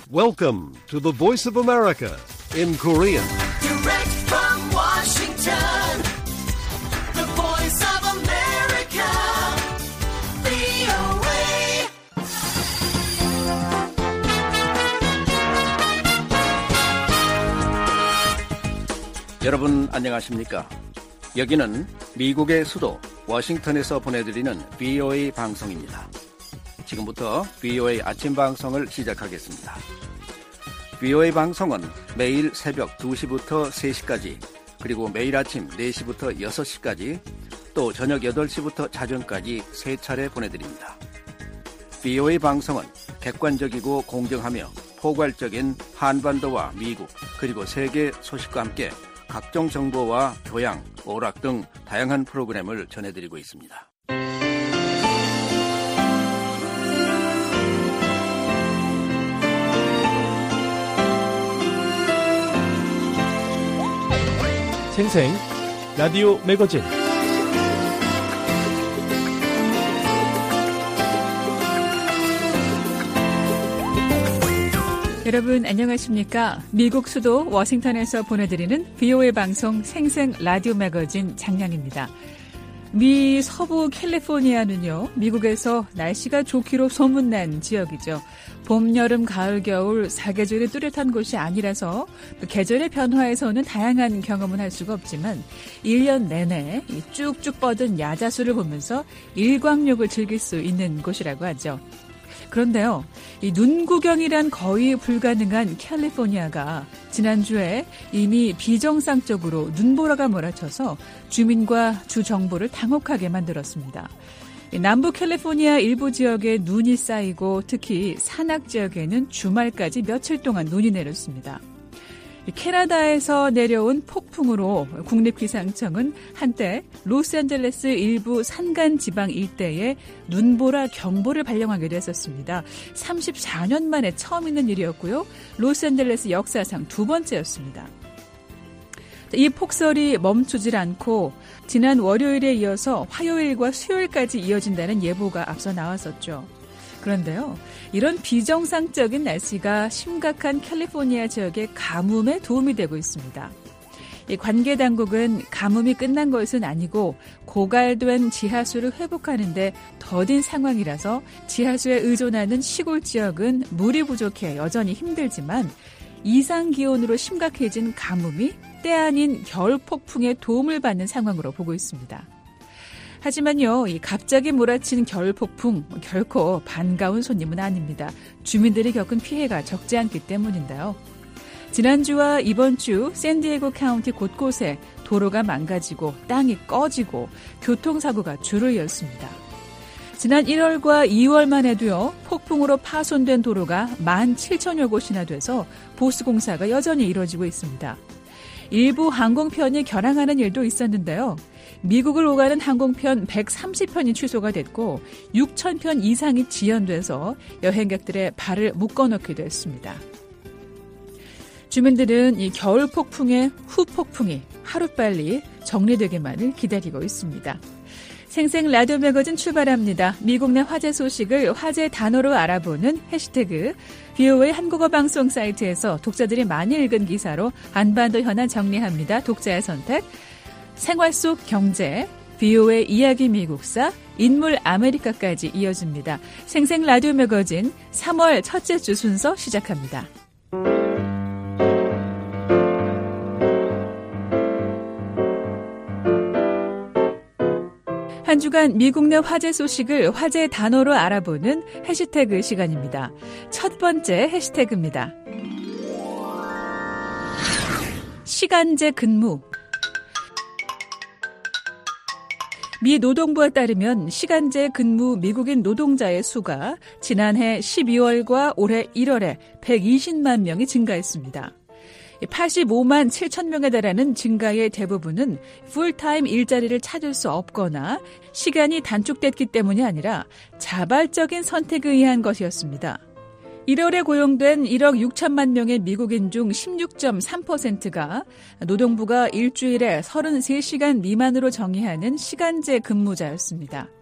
Welcome to the Voice of America in Korean. Direct from Washington, the Voice of America, VOA. 여러분 안녕하십니까? 여기는 미국의 수도 워싱턴에서 보내드리는 VOA 방송입니다. 지금부터 VOA 아침 방송을 시작하겠습니다. VOA 방송은 매일 새벽 2시부터 3시까지, 그리고 매일 아침 4시부터 6시까지, 또 저녁 8시부터 자정까지 3차례 보내드립니다. VOA 방송은 객관적이고 공정하며 포괄적인 한반도와 미국, 그리고 세계 소식과 함께 각종 정보와 교양, 오락 등 다양한 프로그램을 전해드리고 있습니다. 생생 라디오 매거진 여러분 안녕하십니까? 미국 수도 워싱턴에서 보내드리는 VOA 방송 생생 라디오 매거진 장량입니다. 미 서부 캘리포니아는요, 미국에서 날씨가 좋기로 소문난 지역이죠. 봄, 여름, 가을, 겨울 사계절이 뚜렷한 곳이 아니라서 계절의 변화에서는 다양한 경험은 할 수가 없지만 1년 내내 쭉쭉 뻗은 야자수를 보면서 일광욕을 즐길 수 있는 곳이라고 하죠. 그런데요, 이 눈 구경이란 거의 불가능한 캘리포니아가 지난주에 이미 비정상적으로 눈보라가 몰아쳐서 주민과 주 정부를 당혹하게 만들었습니다. 남부 캘리포니아 일부 지역에 눈이 쌓이고 특히 산악 지역에는 주말까지 며칠 동안 눈이 내렸습니다. 캐나다에서 내려온 폭풍으로 국립기상청은 한때 로스앤젤레스 일부 산간 지방 일대에 눈보라 경보를 발령하기도 했었습니다. 34년 만에 처음 있는 일이었고요. 로스앤젤레스 역사상 두 번째였습니다. 이 폭설이 멈추질 않고 지난 월요일에 이어서 화요일과 수요일까지 이어진다는 예보가 앞서 나왔었죠. 그런데요, 이런 비정상적인 날씨가 심각한 캘리포니아 지역의 가뭄에 도움이 되고 있습니다. 이 관계 당국은 가뭄이 끝난 것은 아니고 고갈된 지하수를 회복하는 데 더딘 상황이라서 지하수에 의존하는 시골 지역은 물이 부족해 여전히 힘들지만 이상기온으로 심각해진 가뭄이 때 아닌 겨울 폭풍에 도움을 받는 상황으로 보고 있습니다. 하지만요, 이 갑자기 몰아친 겨울 폭풍 결코 반가운 손님은 아닙니다. 주민들이 겪은 피해가 적지 않기 때문인데요. 지난주와 이번 주 샌디에고 카운티 곳곳에 도로가 망가지고 땅이 꺼지고 교통사고가 줄을 이었습니다. 지난 1월과 2월만 해도요, 폭풍으로 파손된 도로가 17,000여 곳이나 돼서 보수공사가 여전히 이루어지고 있습니다. 일부 항공편이 결항하는 일도 있었는데요. 미국을 오가는 항공편 130편이 취소가 됐고 6,000편 이상이 지연돼서 여행객들의 발을 묶어놓기도 했습니다. 주민들은 이 겨울 폭풍의 후폭풍이 하루빨리 정리되기만을 기다리고 있습니다. 생생 라디오 매거진 출발합니다. 미국 내 화제 소식을 화제 단어로 알아보는 해시태그 VOA 한국어 방송 사이트에서 독자들이 많이 읽은 기사로 한반도 현안 정리합니다. 독자의 선택, 생활 속 경제, VOA 이야기 미국사, 인물 아메리카까지 이어집니다. 생생 라디오 매거진 3월 첫째 주 순서 시작합니다. 한 주간 미국 내 화제 소식을 화제 단어로 알아보는 해시태그 시간입니다. 첫 번째 해시태그입니다. 시간제 근무. 미 노동부에 따르면 시간제 근무 미국인 노동자의 수가 지난해 12월과 올해 1월에 120만 명이 증가했습니다. 85만 7천 명에 달하는 증가의 대부분은 풀타임 일자리를 찾을 수 없거나 시간이 단축됐기 때문이 아니라 자발적인 선택에 의한 것이었습니다. 1월에 고용된 1억 6천만 명의 미국인 중 16.3%가 노동부가 일주일에 33시간 미만으로 정의하는 시간제 근무자였습니다.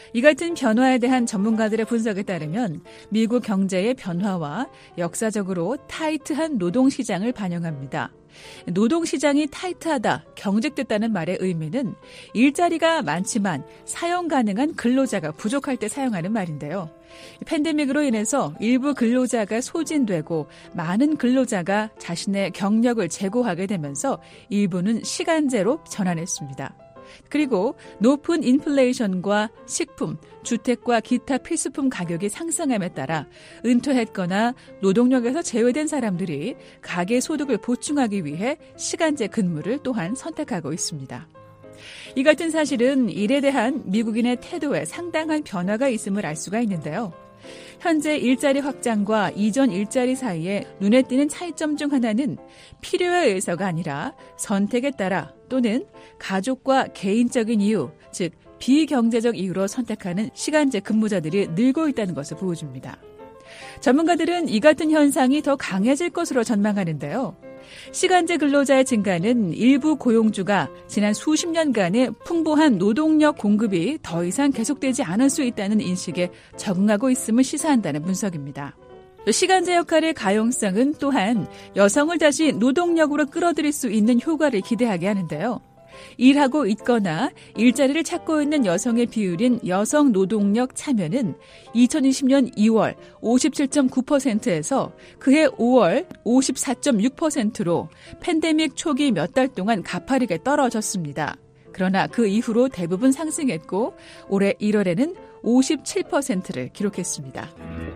이 같은 변화에 대한 전문가들의 분석에 따르면 미국 경제의 변화와 역사적으로 타이트한 노동시장을 반영합니다. 노동시장이 타이트하다, 경직됐다는 말의 의미는 일자리가 많지만 사용 가능한 근로자가 부족할 때 사용하는 말인데요. 팬데믹으로 인해서 일부 근로자가 소진되고 많은 근로자가 자신의 경력을 재고하게 되면서 일부는 시간제로 전환했습니다. 그리고 높은 인플레이션과 식품, 주택과 기타 필수품 가격이 상승함에 따라 은퇴했거나 노동력에서 제외된 사람들이 가계 소득을 보충하기 위해 시간제 근무를 또한 선택하고 있습니다. 이 같은 사실은 일에 대한 미국인의 태도에 상당한 변화가 있음을 알 수가 있는데요. 현재 일자리 확장과 이전 일자리 사이에 눈에 띄는 차이점 중 하나는 필요에 의해서가 아니라 선택에 따라 또는 가족과 개인적인 이유, 즉 비경제적 이유로 선택하는 시간제 근무자들이 늘고 있다는 것을 보여줍니다. 전문가들은 이 같은 현상이 더 강해질 것으로 전망하는데요. 시간제 근로자의 증가는 일부 고용주가 지난 수십 년간의 풍부한 노동력 공급이 더 이상 계속되지 않을 수 있다는 인식에 적응하고 있음을 시사한다는 분석입니다. 시간제 역할의 가용성은 또한 여성을 다시 노동력으로 끌어들일 수 있는 효과를 기대하게 하는데요. 일하고 있거나 일자리를 찾고 있는 여성의 비율인 여성 노동력 참여는 2020년 2월 57.9%에서 그해 5월 54.6%로 팬데믹 초기 몇 달 동안 가파르게 떨어졌습니다. 그러나 그 이후로 대부분 상승했고 올해 1월에는 57%를 기록했습니다.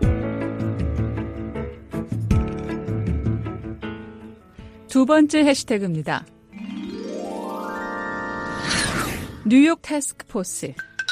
두 번째 해시태그입니다. 뉴욕 태스크포스.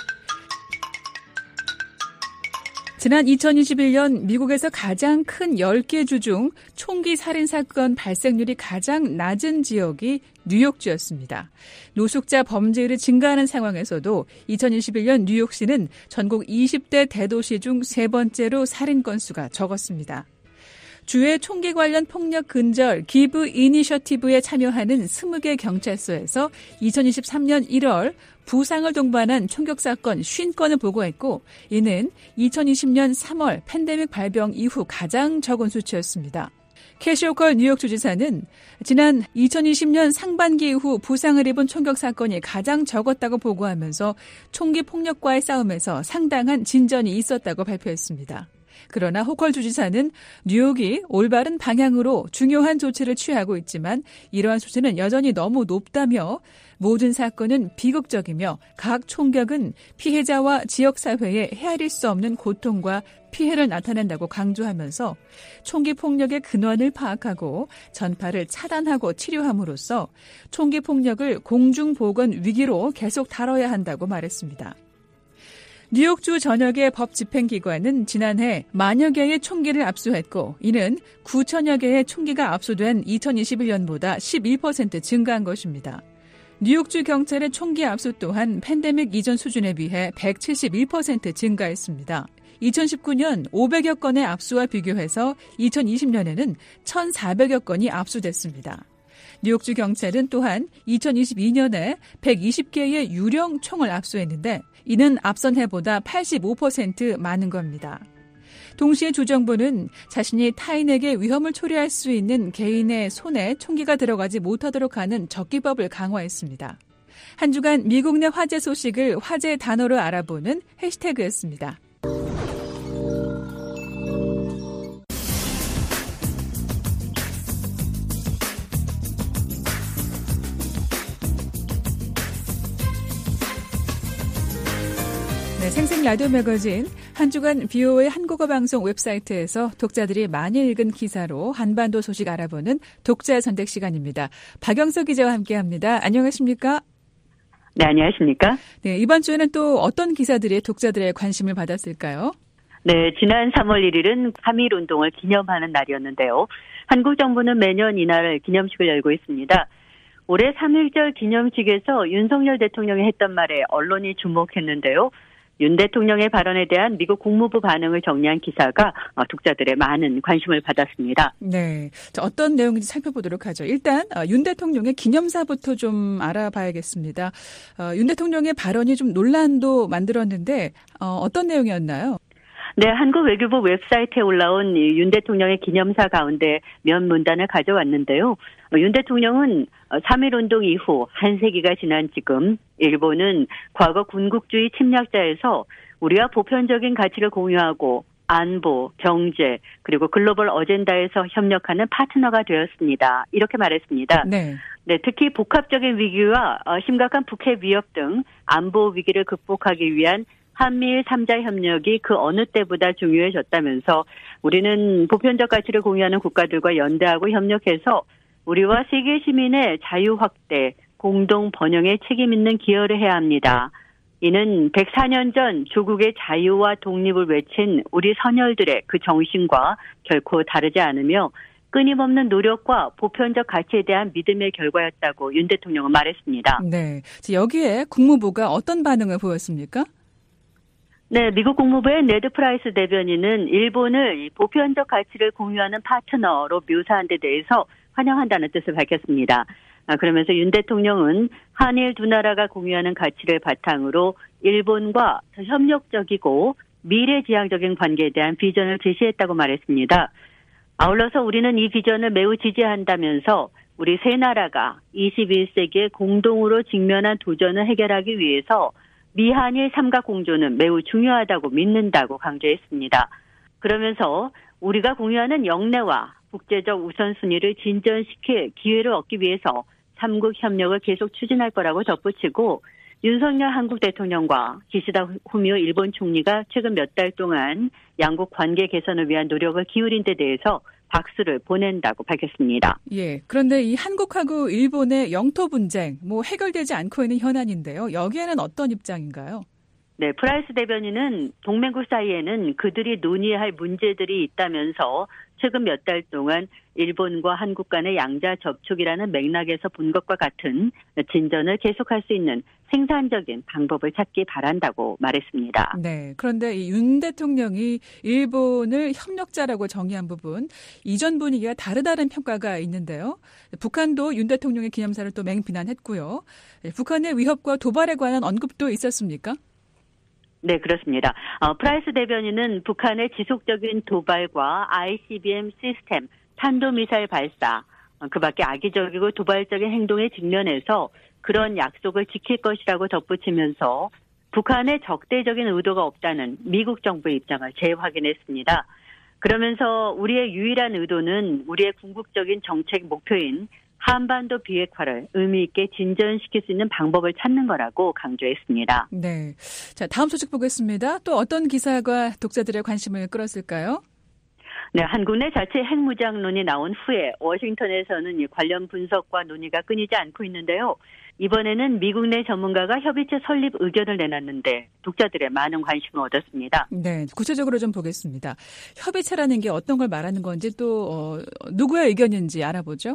지난 2021년 미국에서 가장 큰 10개 주 중 총기 살인 사건 발생률이 가장 낮은 지역이 뉴욕주였습니다. 노숙자 범죄율이 증가하는 상황에서도 2021년 뉴욕시는 전국 20대 대도시 중 세 번째로 살인 건수가 적었습니다. 주의 총기 관련 폭력 근절 기브 이니셔티브에 참여하는 20개 경찰서에서 2023년 1월 부상을 동반한 총격 사건 50건을 보고했고 이는 2020년 3월 팬데믹 발병 이후 가장 적은 수치였습니다. 캐시 호컬 뉴욕 주지사는 지난 2020년 상반기 이후 부상을 입은 총격 사건이 가장 적었다고 보고하면서 총기 폭력과의 싸움에서 상당한 진전이 있었다고 발표했습니다. 그러나 호컬 주지사는 뉴욕이 올바른 방향으로 중요한 조치를 취하고 있지만 이러한 수치는 여전히 너무 높다며 모든 사건은 비극적이며 각 총격은 피해자와 지역사회에 헤아릴 수 없는 고통과 피해를 나타낸다고 강조하면서 총기 폭력의 근원을 파악하고 전파를 차단하고 치료함으로써 총기 폭력을 공중보건 위기로 계속 다뤄야 한다고 말했습니다. 뉴욕주 전역의 법 집행기관은 지난해 만여 개의 총기를 압수했고 이는 9천여 개의 총기가 압수된 2021년보다 11% 증가한 것입니다. 뉴욕주 경찰의 총기 압수 또한 팬데믹 이전 수준에 비해 171% 증가했습니다. 2019년 500여 건의 압수와 비교해서 2020년에는 1,400여 건이 압수됐습니다. 뉴욕주 경찰은 또한 2022년에 120개의 유령 총을 압수했는데 이는 앞선 해보다 85% 많은 겁니다. 동시에 주정부는 자신이 타인에게 위험을 초래할 수 있는 개인의 손에 총기가 들어가지 못하도록 하는 적기법을 강화했습니다. 한 주간 미국 내 화제 소식을 화제 단어로 알아보는 해시태그였습니다. 네, 생생 라디오 매거진 한 주간 BOA 한국어 방송 웹사이트에서 독자들이 많이 읽은 기사로 한반도 소식 알아보는 독자의 선택 시간입니다. 박영석 기자와 함께합니다. 안녕하십니까? 네, 안녕하십니까? 네, 이번 주에는 또 어떤 기사들이 독자들의 관심을 받았을까요? 네, 지난 3월 1일은 3.1 운동을 기념하는 날이었는데요. 한국 정부는 매년 이날 기념식을 열고 있습니다. 올해 3.1절 기념식에서 윤석열 대통령이 했던 말에 언론이 주목했는데요. 윤 대통령의 발언에 대한 미국 국무부 반응을 정리한 기사가 독자들의 많은 관심을 받았습니다. 네, 자, 어떤 내용인지 살펴보도록 하죠. 일단 윤 대통령의 기념사부터 좀 알아봐야겠습니다. 윤 대통령의 발언이 좀 논란도 만들었는데 어떤 내용이었나요? 네, 한국 외교부 웹사이트에 올라온 윤 대통령의 기념사 가운데 몇 문단을 가져왔는데요. 윤 대통령은 3.1운동 이후 한 세기가 지난 지금 일본은 과거 군국주의 침략자에서 우리와 보편적인 가치를 공유하고 안보, 경제, 그리고 글로벌 어젠다에서 협력하는 파트너가 되었습니다. 이렇게 말했습니다. 네. 네, 특히 복합적인 위기와 심각한 북핵 위협 등 안보 위기를 극복하기 위한 한미일 3자 협력이 그 어느 때보다 중요해졌다면서 우리는 보편적 가치를 공유하는 국가들과 연대하고 협력해서 우리와 세계 시민의 자유 확대, 공동 번영에 책임 있는 기여를 해야 합니다. 이는 104년 전 조국의 자유와 독립을 외친 우리 선열들의 그 정신과 결코 다르지 않으며 끊임없는 노력과 보편적 가치에 대한 믿음의 결과였다고 윤 대통령은 말했습니다. 네, 여기에 국무부가 어떤 반응을 보였습니까? 네, 미국 국무부의 네드 프라이스 대변인은 일본을 보편적 가치를 공유하는 파트너로 묘사한 데 대해서 환영한다는 뜻을 밝혔습니다. 그러면서 윤 대통령은 한일 두 나라가 공유하는 가치를 바탕으로 일본과 더 협력적이고 미래지향적인 관계에 대한 비전을 제시했다고 말했습니다. 아울러서 우리는 이 비전을 매우 지지한다면서 우리 세 나라가 21세기에 공동으로 직면한 도전을 해결하기 위해서 미한일 삼각공조는 매우 중요하다고 믿는다고 강조했습니다. 그러면서 우리가 공유하는 역내와 국제적 우선순위를 진전시킬 기회를 얻기 위해서 삼국 협력을 계속 추진할 거라고 덧붙이고 윤석열 한국 대통령과 기시다 후미오 일본 총리가 최근 몇 달 동안 양국 관계 개선을 위한 노력을 기울인 데 대해서 박수를 보낸다고 밝혔습니다. 예. 그런데 이 한국하고 일본의 영토 분쟁, 해결되지 않고 있는 현안인데요. 여기에는 어떤 입장인가요? 네, 프라이스 대변인은 동맹국 사이에는 그들이 논의할 문제들이 있다면서 최근 몇 달 동안 일본과 한국 간의 양자 접촉이라는 맥락에서 본 것과 같은 진전을 계속할 수 있는 생산적인 방법을 찾기 바란다고 말했습니다. 네. 그런데 이 윤 대통령이 일본을 협력자라고 정의한 부분, 이전 분위기가 다르다는 평가가 있는데요. 북한도 윤 대통령의 기념사를 또 맹비난했고요. 북한의 위협과 도발에 관한 언급도 있었습니까? 네, 그렇습니다. 프라이스 대변인은 북한의 지속적인 도발과 ICBM 시스템, 탄도미사일 발사, 그 밖에 악의적이고 도발적인 행동에 직면해서 그런 약속을 지킬 것이라고 덧붙이면서 북한의 적대적인 의도가 없다는 미국 정부의 입장을 재확인했습니다. 그러면서 우리의 유일한 의도는 우리의 궁극적인 정책 목표인 한반도 비핵화를 의미 있게 진전시킬 수 있는 방법을 찾는 거라고 강조했습니다. 네. 자, 다음 소식 보겠습니다. 또 어떤 기사가 독자들의 관심을 끌었을까요? 네, 한국 내 자체 핵무장론이 나온 후에 워싱턴에서는 관련 분석과 논의가 끊이지 않고 있는데요. 이번에는 미국 내 전문가가 협의체 설립 의견을 내놨는데 독자들의 많은 관심을 얻었습니다. 네, 구체적으로 좀 보겠습니다. 협의체라는 게 어떤 걸 말하는 건지 또 누구의 의견인지 알아보죠.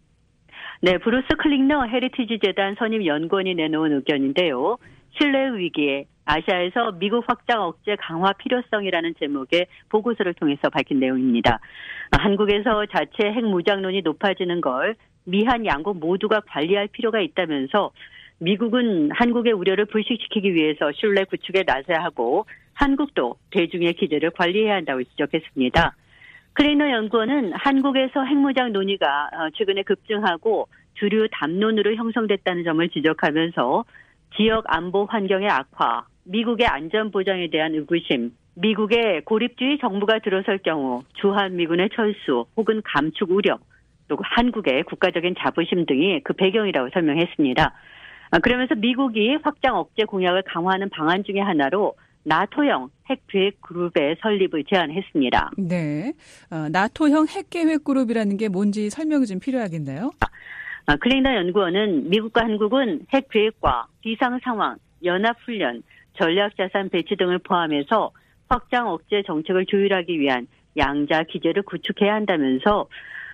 네, 브루스 클링너 헤리티지 재단 선임 연구원이 내놓은 의견인데요. 신뢰 위기에 아시아에서 미국 확장 억제 강화 필요성이라는 제목의 보고서를 통해서 밝힌 내용입니다. 한국에서 자체 핵무장론이 높아지는 걸 미한 양국 모두가 관리할 필요가 있다면서 미국은 한국의 우려를 불식시키기 위해서 신뢰 구축에 나서야 하고 한국도 대중의 기대를 관리해야 한다고 지적했습니다. 클레이너 연구원은 한국에서 핵무장 논의가 최근에 급증하고 주류 담론으로 형성됐다는 점을 지적하면서 지역 안보 환경의 악화, 미국의 안전보장에 대한 의구심, 미국의 고립주의 정부가 들어설 경우 주한미군의 철수 혹은 감축 우려, 또 한국의 국가적인 자부심 등이 그 배경이라고 설명했습니다. 그러면서 미국이 확장 억제 공약을 강화하는 방안 중에 하나로 나토형 핵계획 그룹의 설립을 제안했습니다. 네, 나토형 핵계획 그룹이라는 게 뭔지 설명이 좀 필요하겠네요. 클레이너 연구원은 미국과 한국은 핵계획과 비상상황, 연합훈련, 전략자산 배치 등을 포함해서 확장 억제 정책을 조율하기 위한 양자 기제를 구축해야 한다면서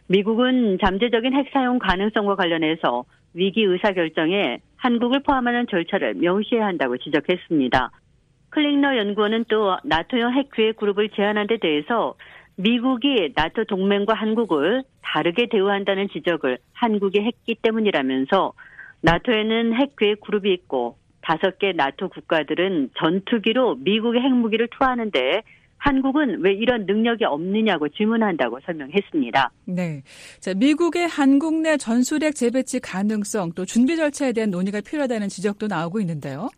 미국은 잠재적인 핵 사용 가능성과 관련해서 위기 의사결정에 한국을 포함하는 절차를 명시해야 한다고 지적했습니다. 클링너 연구원은 또 나토형 핵기획 그룹을 제안한 데 대해서 미국이 나토 동맹과 한국을 다르게 대우한다는 지적을 한국이 했기 때문이라면서 나토에는 핵기획 그룹이 있고 5개 나토 국가들은 전투기로 미국의 핵무기를 투하하는데 한국은 왜 이런 능력이 없느냐고 질문한다고 설명했습니다. 네. 자, 미국의 한국 내 전술핵 재배치 가능성 또 준비 절차에 대한 논의가 필요하다는 지적도 나오고 있는데요.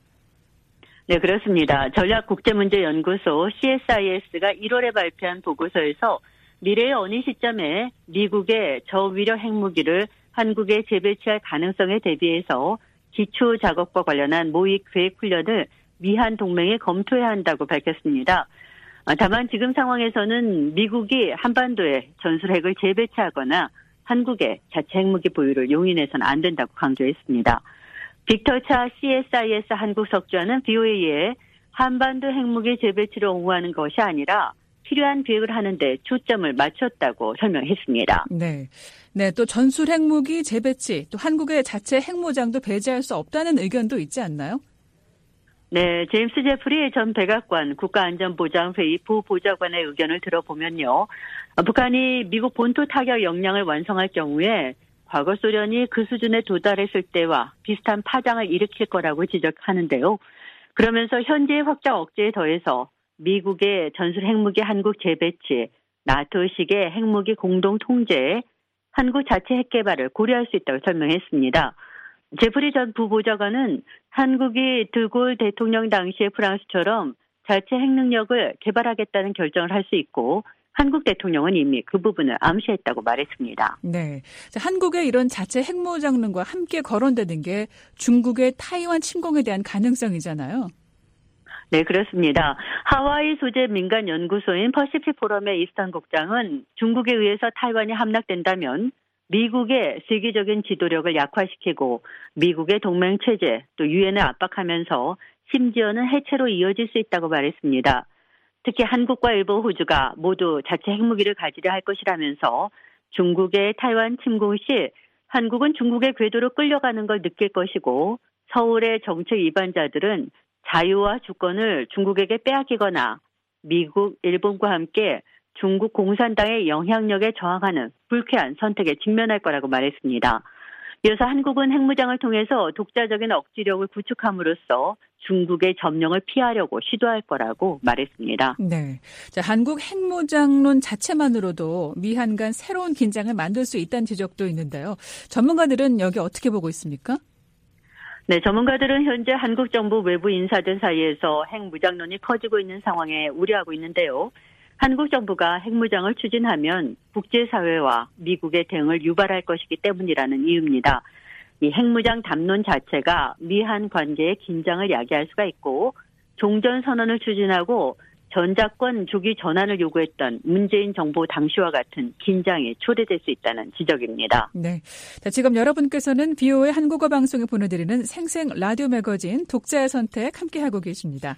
네, 그렇습니다. 전략국제문제연구소 CSIS가 1월에 발표한 보고서에서 미래의 어느 시점에 미국의 저위력 핵무기를 한국에 재배치할 가능성에 대비해서 기초 작업과 관련한 모의 계획 훈련을 미한 동맹에 검토해야 한다고 밝혔습니다. 다만 지금 상황에서는 미국이 한반도에 전술핵을 재배치하거나 한국의 자체 핵무기 보유를 용인해서는 안 된다고 강조했습니다. 빅터 차 CSIS 한국 석좌는 BOA에 한반도 핵무기 재배치를 옹호하는 것이 아니라 필요한 기획을 하는데 초점을 맞췄다고 설명했습니다. 네. 네, 또 전술 핵무기 재배치, 또 한국의 자체 핵무장도 배제할 수 없다는 의견도 있지 않나요? 네, 제임스 제프리 전 백악관 국가안전보장회의 부보좌관의 의견을 들어보면요. 북한이 미국 본토 타격 역량을 완성할 경우에 과거 소련이 그 수준에 도달했을 때와 비슷한 파장을 일으킬 거라고 지적하는데요. 그러면서 현재의 확장 억제에 더해서 미국의 전술 핵무기 한국 재배치, 나토식의 핵무기 공동 통제에 한국 자체 핵 개발을 고려할 수 있다고 설명했습니다. 제프리 전 부보좌관은 한국이 드골 대통령 당시의 프랑스처럼 자체 핵 능력을 개발하겠다는 결정을 할 수 있고 한국 대통령은 이미 그 부분을 암시했다고 말했습니다. 네, 한국의 이런 자체 핵무장론과 함께 거론되는 게 중국의 타이완 침공에 대한 가능성이잖아요. 네, 그렇습니다. 하와이 소재 민간 연구소인 퍼시픽 포럼의 이스턴 국장은 중국에 의해서 타이완이 함락된다면 미국의 세계적인 지도력을 약화시키고 미국의 동맹 체제 또 유엔을 압박하면서 심지어는 해체로 이어질 수 있다고 말했습니다. 특히 한국과 일본, 호주가 모두 자체 핵무기를 가지려 할 것이라면서 중국의 타이완 침공 시 한국은 중국의 궤도로 끌려가는 걸 느낄 것이고 서울의 정책 위반자들은 자유와 주권을 중국에게 빼앗기거나 미국, 일본과 함께 중국 공산당의 영향력에 저항하는 불쾌한 선택에 직면할 거라고 말했습니다. 이어서 한국은 핵무장을 통해서 독자적인 억지력을 구축함으로써 중국의 점령을 피하려고 시도할 거라고 말했습니다. 네, 자, 한국 핵무장론 자체만으로도 미한 간 새로운 긴장을 만들 수 있다는 지적도 있는데요. 전문가들은 여기 어떻게 보고 있습니까? 네, 전문가들은 현재 한국 정부 외부 인사들 사이에서 핵무장론이 커지고 있는 상황에 우려하고 있는데요. 한국 정부가 핵무장을 추진하면 국제사회와 미국의 대응을 유발할 것이기 때문이라는 이유입니다. 이 핵무장 담론 자체가 미한 관계의 긴장을 야기할 수가 있고 종전선언을 추진하고 전작권 조기 전환을 요구했던 문재인 정부 당시와 같은 긴장이 초래될 수 있다는 지적입니다. 네, 자, 지금 여러분께서는 BOA 한국어 방송에 보내드리는 생생 라디오 매거진 독자의 선택 함께하고 계십니다.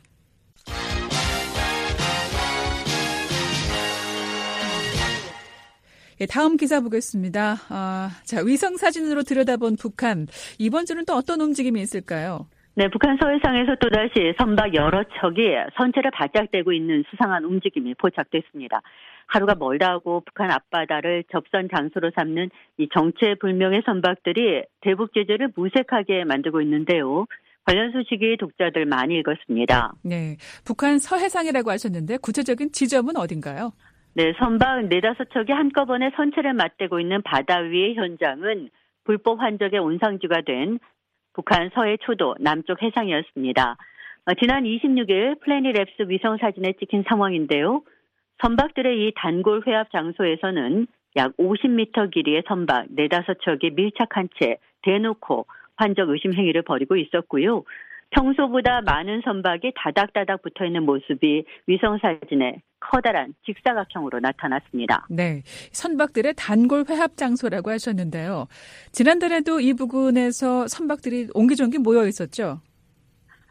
예, 다음 기사 보겠습니다. 자, 위성 사진으로 들여다본 북한. 이번 주는 또 어떤 움직임이 있을까요? 네, 북한 서해상에서 또다시 선박 여러 척이 선체를 바짝대고 있는 수상한 움직임이 포착됐습니다. 하루가 멀다 하고 북한 앞바다를 접선 장소로 삼는 이 정체불명의 선박들이 대북 제재를 무색하게 만들고 있는데요. 관련 소식이 독자들 많이 읽었습니다. 네, 북한 서해상이라고 하셨는데 구체적인 지점은 어딘가요? 네, 선박 4-5척이 한꺼번에 선체를 맞대고 있는 바다 위의 현장은 불법 환적의 온상지가 된 북한 서해 초도 남쪽 해상이었습니다. 지난 26일 플래닛랩스 위성 사진에 찍힌 상황인데요. 선박들의 이 단골 회합 장소에서는 약 50m 길이의 선박 4-5척이 밀착한 채 대놓고 환적 의심 행위를 벌이고 있었고요. 평소보다 많은 선박이 다닥다닥 붙어있는 모습이 위성사진에 커다란 직사각형으로 나타났습니다. 네, 선박들의 단골 회합 장소라고 하셨는데요. 지난달에도 이 부근에서 선박들이 옹기종기 모여 있었죠?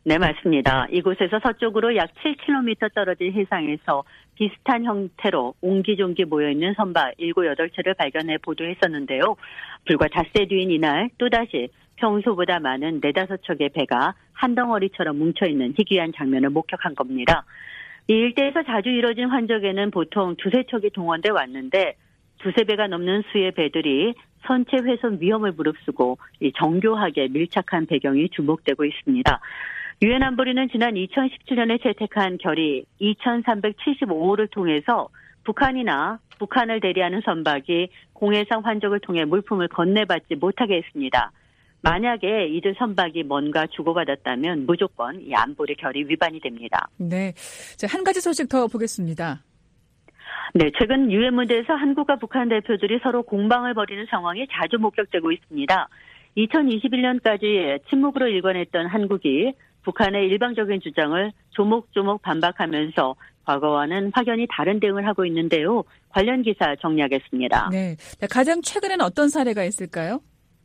네, 맞습니다. 이곳에서 서쪽으로 약 7km 떨어진 해상에서 비슷한 형태로 옹기종기 모여있는 선박 7, 8채를 발견해 보도했었는데요. 불과 닷새 뒤인 이날 또다시 평소보다 많은 4, 5척의 배가 한 덩어리처럼 뭉쳐있는 희귀한 장면을 목격한 겁니다. 이 일대에서 자주 이뤄진 환적에는 보통 2, 3척이 동원돼 왔는데 2, 3배가 넘는 수의 배들이 선체 훼손 위험을 무릅쓰고 정교하게 밀착한 배경이 주목되고 있습니다. 유엔 안보리는 지난 2017년에 채택한 결의 2375호를 통해서 북한이나 북한을 대리하는 선박이 공해상 환적을 통해 물품을 건네받지 못하게 했습니다. 만약에 이들 선박이 뭔가 주고받았다면 무조건 이 안보리 결의 위반이 됩니다. 네, 자, 한 가지 소식 더 보겠습니다. 네, 최근 유엔 문제에서 한국과 북한 대표들이 서로 공방을 벌이는 상황이 자주 목격되고 있습니다. 2021년까지 침묵으로 일관했던 한국이 북한의 일방적인 주장을 조목조목 반박하면서 과거와는 확연히 다른 대응을 하고 있는데요. 관련 기사 정리하겠습니다. 네, 가장 최근에는 어떤 사례가 있을까요?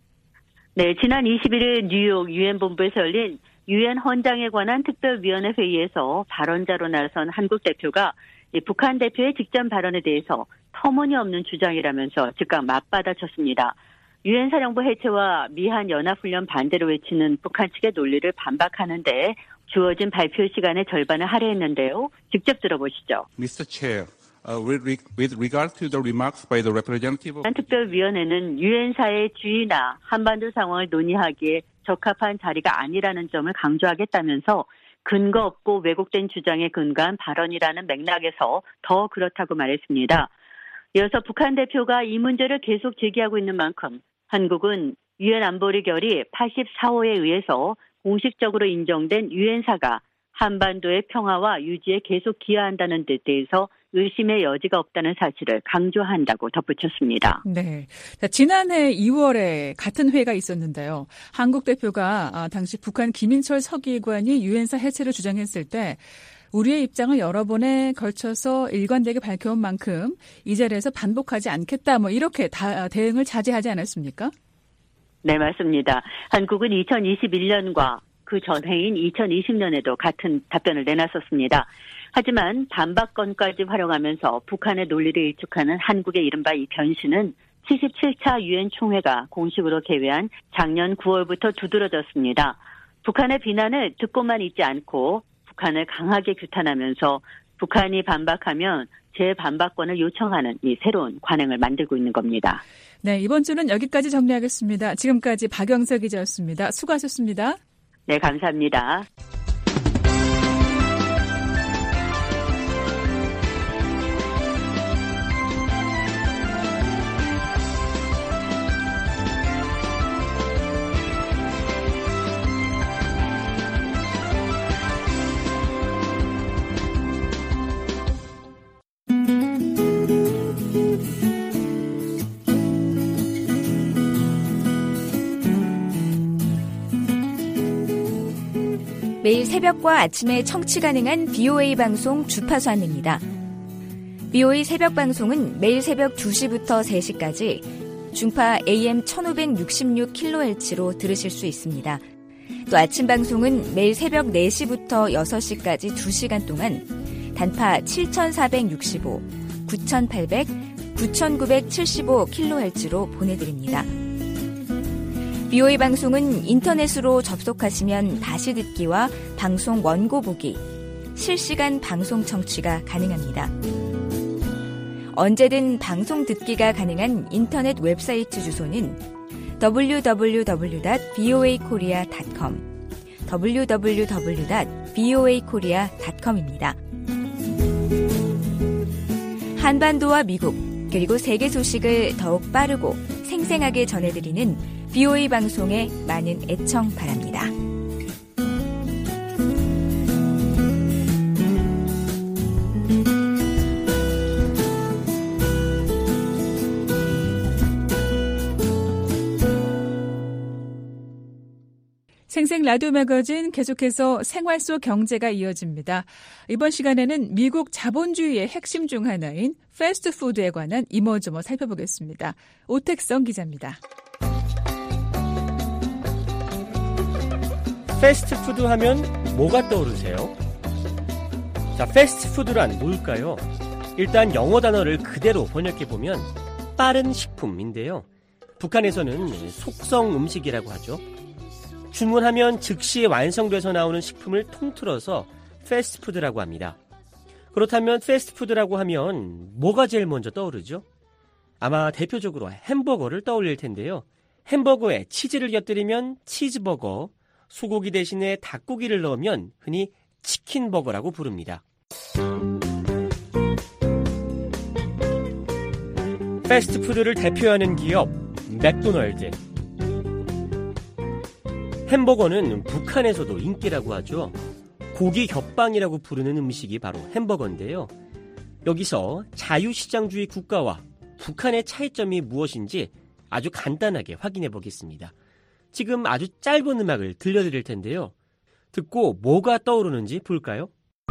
네, 지난 21일 뉴욕 유엔 본부에서 열린 유엔 헌장에 관한 특별위원회 회의에서 발언자로 나선 한국 대표가 북한 대표의 직전 발언에 대해서 터무니없는 주장이라면서 즉각 맞받아쳤습니다. 유엔 사령부 해체와 미한 연합훈련 반대로 외치는 북한 측의 논리를 반박하는데 주어진 발표 시간의 절반을 할애했는데요. 직접 들어보시죠. Mr. Chair, with regard to the remarks by the representative of 특별위원회는 유엔사의 주의나 한반도 상황을 논의하기에 적합한 자리가 아니라는 점을 강조하겠다면서 근거 없고 왜곡된 주장에 근거한 발언이라는 맥락에서 더 그렇다고 말했습니다. 이어서 북한 대표가 이 문제를 계속 제기하고 있는 만큼 한국은 유엔 안보리 결의 84호에 의해서 공식적으로 인정된 유엔사가 한반도의 평화와 유지에 계속 기여한다는 데 대해서 의심의 여지가 없다는 사실을 강조한다고 덧붙였습니다. 네, 자, 지난해 2월에 같은 회의가 있었는데요. 한국 대표가 당시 북한 김인철 서기관이 유엔사 해체를 주장했을 때 우리의 입장을 여러 번에 걸쳐서 일관되게 밝혀온 만큼 이 자리에서 반복하지 않겠다, 이렇게 대응을 자제하지 않았습니까? 네, 맞습니다. 한국은 2021년과 그 전해인 2020년에도 같은 답변을 내놨었습니다. 하지만 반박건까지 활용하면서 북한의 논리를 일축하는 한국의 이른바 이 변신은 77차 유엔 총회가 공식으로 개회한 작년 9월부터 두드러졌습니다. 북한의 비난을 듣고만 있지 않고 북한을 강하게 규탄하면서 북한이 반박하면 재반박권을 요청하는 이 새로운 관행을 만들고 있는 겁니다. 네, 이번 주는 여기까지 정리하겠습니다. 지금까지 박영서 기자였습니다. 수고하셨습니다. 네, 감사합니다. 매일 새벽과 아침에 청취 가능한 BOA 방송 주파수 안내입니다. BOA 새벽 방송은 매일 새벽 2시부터 3시까지 중파 AM 1566kHz로 들으실 수 있습니다. 또 아침 방송은 매일 새벽 4시부터 6시까지 2시간 동안 단파 7465, 9800, 9975kHz로 보내드립니다. BOA 방송은 인터넷으로 접속하시면 다시 듣기와 방송 원고 보기, 실시간 방송 청취가 가능합니다. 언제든 방송 듣기가 가능한 인터넷 웹사이트 주소는 www.boakorea.com, www.boakorea.com입니다. 한반도와 미국, 그리고 세계 소식을 더욱 빠르고 생생하게 전해드리는 BOA 방송에 많은 애청 바랍니다. 생생 라디오 매거진 계속해서 생활 속 경제가 이어집니다. 이번 시간에는 미국 자본주의의 핵심 중 하나인 패스트푸드에 관한 이모저모 살펴보겠습니다. 오택성 기자입니다. 패스트푸드 하면 뭐가 떠오르세요? 자, 패스트푸드란 뭘까요? 일단 영어 단어를 그대로 번역해보면 빠른 식품인데요. 북한에서는 속성 음식이라고 하죠. 주문하면 즉시 완성돼서 나오는 식품을 통틀어서 패스트푸드라고 합니다. 그렇다면 패스트푸드라고 하면 뭐가 제일 먼저 떠오르죠? 아마 대표적으로 햄버거를 떠올릴 텐데요. 햄버거에 치즈를 곁들이면 치즈버거, 소고기 대신에 닭고기를 넣으면 흔히 치킨버거라고 부릅니다. 패스트푸드를 대표하는 기업 맥도날드. 햄버거는 북한에서도 인기라고 하죠. 고기 겹빵이라고 부르는 음식이 바로 햄버거인데요. 여기서 자유시장주의 국가와 북한의 차이점이 무엇인지 아주 간단하게 확인해 보겠습니다. 지금 아주 짧은 음악을 들려드릴 텐데요. 듣고 뭐가 떠오르는지 볼까요?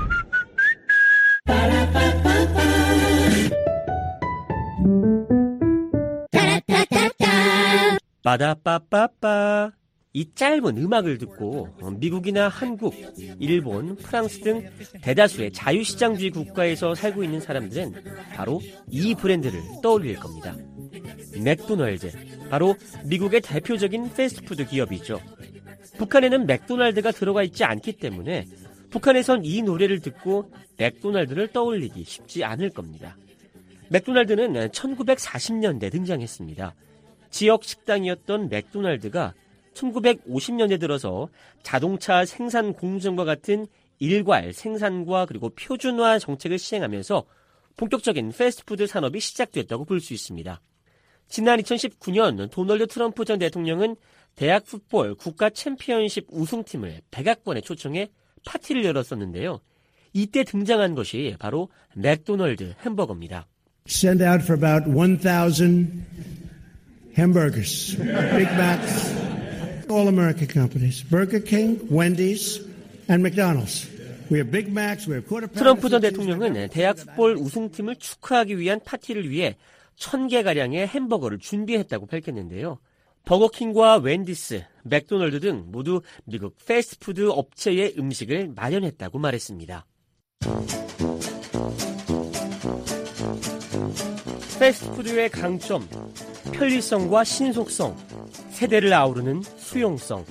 빠다빠빠빠. 이 짧은 음악을 듣고 미국이나 한국, 일본, 프랑스 등 대다수의 자유시장주의 국가에서 살고 있는 사람들은 바로 이 브랜드를 떠올릴 겁니다. 맥도날드, 바로 미국의 대표적인 패스트푸드 기업이죠. 북한에는 맥도날드가 들어가 있지 않기 때문에 북한에선 이 노래를 듣고 맥도날드를 떠올리기 쉽지 않을 겁니다. 맥도날드는 1940년대 등장했습니다. 지역 식당이었던 맥도날드가 1950년대 들어서 자동차 생산 공정과 같은 일괄 생산과 그리고 표준화 정책을 시행하면서 본격적인 패스트푸드 산업이 시작됐다고 볼 수 있습니다. 지난 2019년 도널드 트럼프 전 대통령은 대학 풋볼 국가 챔피언십 우승팀을 백악관에 초청해 파티를 열었었는데요. 이때 등장한 것이 바로 맥도널드 햄버거입니다. Send out for about 1,000 hamburgers, Big Macs, all American companies, Burger King, Wendy's, and McDonald's. We have Big Macs, we have quarter pounders. 트럼프 전 대통령은 대학 풋볼 우승팀을 축하하기 위한 파티를 위해 1,000개가량의 햄버거를 준비했다고 밝혔는데요. 버거킹과 웬디스, 맥도널드 등 모두 미국 패스트푸드 업체의 음식을 마련했다고 말했습니다. 패스트푸드의 강점, 편리성과 신속성, 세대를 아우르는 수용성.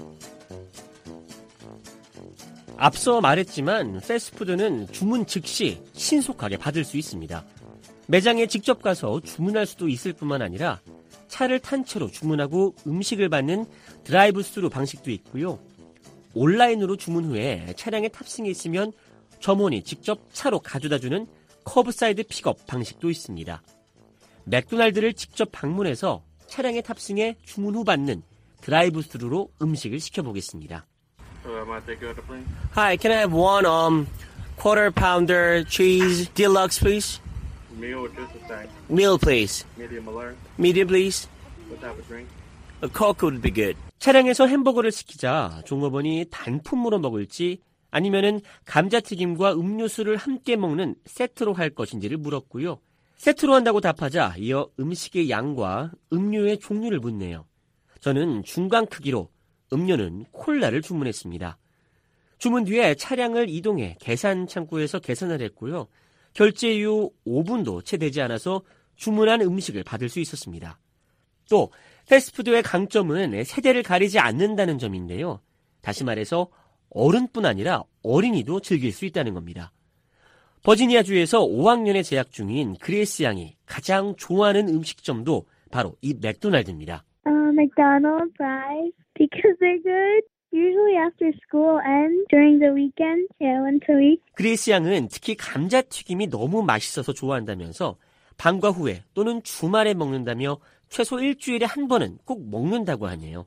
앞서 말했지만 패스트푸드는 주문 즉시 신속하게 받을 수 있습니다. 매장에 직접 가서 주문할 수도 있을 뿐만 아니라 차를 탄 채로 주문하고 음식을 받는 드라이브 스루 방식도 있고요. 온라인으로 주문 후에 차량에 탑승해 있으면 점원이 직접 차로 가져다주는 커브사이드 픽업 방식도 있습니다. 맥도날드를 직접 방문해서 차량에 탑승해 주문 후 받는 드라이브 스루로 음식을 시켜보겠습니다. Hi, can I have one quarter pounder cheese deluxe, please? Meal or just a snack? Meal, please. Medium alert? Medium, please. What type of drink? A Coke would be good. 차량에서 햄버거를 시키자 종업원이 단품으로 먹을지 아니면은 감자튀김과 음료수를 함께 먹는 세트로 할 것인지를 물었고요. 세트로 한다고 답하자 이어 음식의 양과 음료의 종류를 묻네요. 저는 중간 크기로 음료는 콜라를 주문했습니다. 주문 뒤에 차량을 이동해 계산 창구에서 계산을 했고요. 결제 이후 5분도 채 되지 않아서 주문한 음식을 받을 수 있었습니다. 또 패스트푸드의 강점은 세대를 가리지 않는다는 점인데요. 다시 말해서 어른뿐 아니라 어린이도 즐길 수 있다는 겁니다. 버지니아주에서 5학년에 재학 중인 그레이스 양이 가장 좋아하는 음식점도 바로 이 맥도날드입니다. McDonald's fries because they're good. Usually after school and during the weekend, once a week. 그레이스 양은 특히 감자튀김이 너무 맛있어서 좋아한다면서 방과 후에 또는 주말에 먹는다며 최소 일주일에 한 번은 꼭 먹는다고 하네요.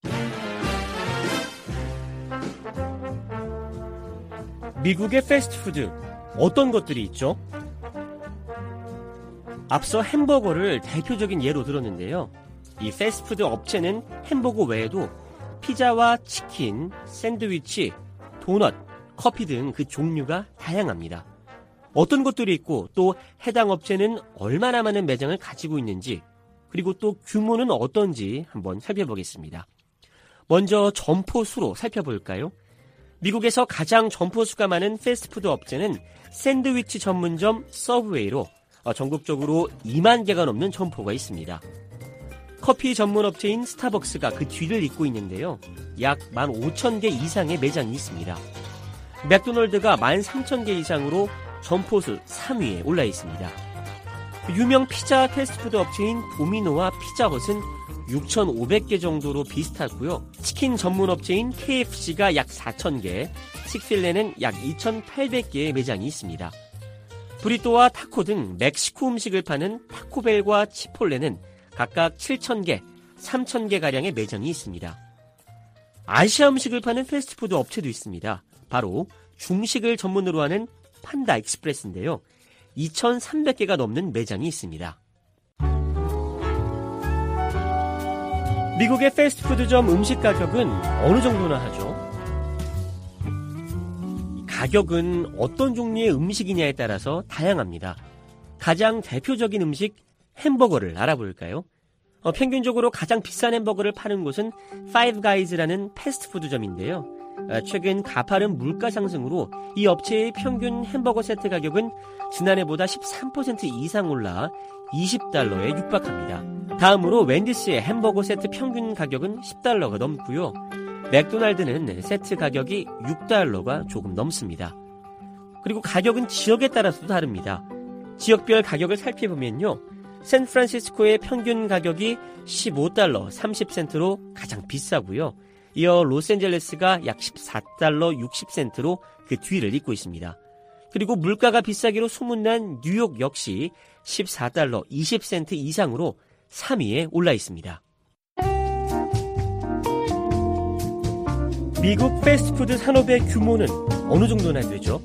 미국의 패스트푸드 어떤 것들이 있죠? 앞서 햄버거를 대표적인 예로 들었는데요. 이 패스트푸드 업체는 햄버거 외에도 피자와 치킨, 샌드위치, 도넛, 커피 등 그 종류가 다양합니다. 어떤 것들이 있고 또 해당 업체는 얼마나 많은 매장을 가지고 있는지 그리고 또 규모는 어떤지 한번 살펴보겠습니다. 먼저 점포 수로 살펴볼까요? 미국에서 가장 점포수가 많은 패스트푸드 업체는 샌드위치 전문점 서브웨이로 전국적으로 2만 개가 넘는 점포가 있습니다. 커피 전문 업체인 스타벅스가 그 뒤를 잇고 있는데요. 약 15,000개 이상의 매장이 있습니다. 맥도널드가 13,000개 이상으로 점포수 3위에 올라 있습니다. 유명 피자 패스트푸드 업체인 도미노와 피자헛은 6,500개 정도로 비슷하고요. 치킨 전문 업체인 KFC가 약 4,000개, 칙필레는 약 2,800개의 매장이 있습니다. 브리또와 타코 등 멕시코 음식을 파는 타코벨과 치폴레는 각각 7,000개, 3,000개가량의 매장이 있습니다. 아시아 음식을 파는 패스트푸드 업체도 있습니다. 바로 중식을 전문으로 하는 판다 익스프레스인데요. 2,300개가 넘는 매장이 있습니다. 미국의 패스트푸드점 음식 가격은 어느 정도나 하죠? 가격은 어떤 종류의 음식이냐에 따라서 다양합니다. 가장 대표적인 음식 햄버거를 알아볼까요? 평균적으로 가장 비싼 햄버거를 파는 곳은 파이브 가이즈라는 패스트푸드점인데요. 최근 가파른 물가 상승으로 이 업체의 평균 햄버거 세트 가격은 지난해보다 13% 이상 올라 $20에 육박합니다. 다음으로 웬디스의 햄버거 세트 평균 가격은 $10가 넘고요. 맥도날드는 세트 가격이 $6가 조금 넘습니다. 그리고 가격은 지역에 따라서도 다릅니다. 지역별 가격을 살펴보면요. 샌프란시스코의 평균 가격이 $15 30센트로 가장 비싸고요. 이어 로스앤젤레스가 약 $14 60센트로 그 뒤를 잇고 있습니다. 그리고 물가가 비싸기로 소문난 뉴욕 역시 $14 20센트 이상으로 3위에 올라 있습니다. 미국 패스트푸드 산업의 규모는 어느 정도나 되죠?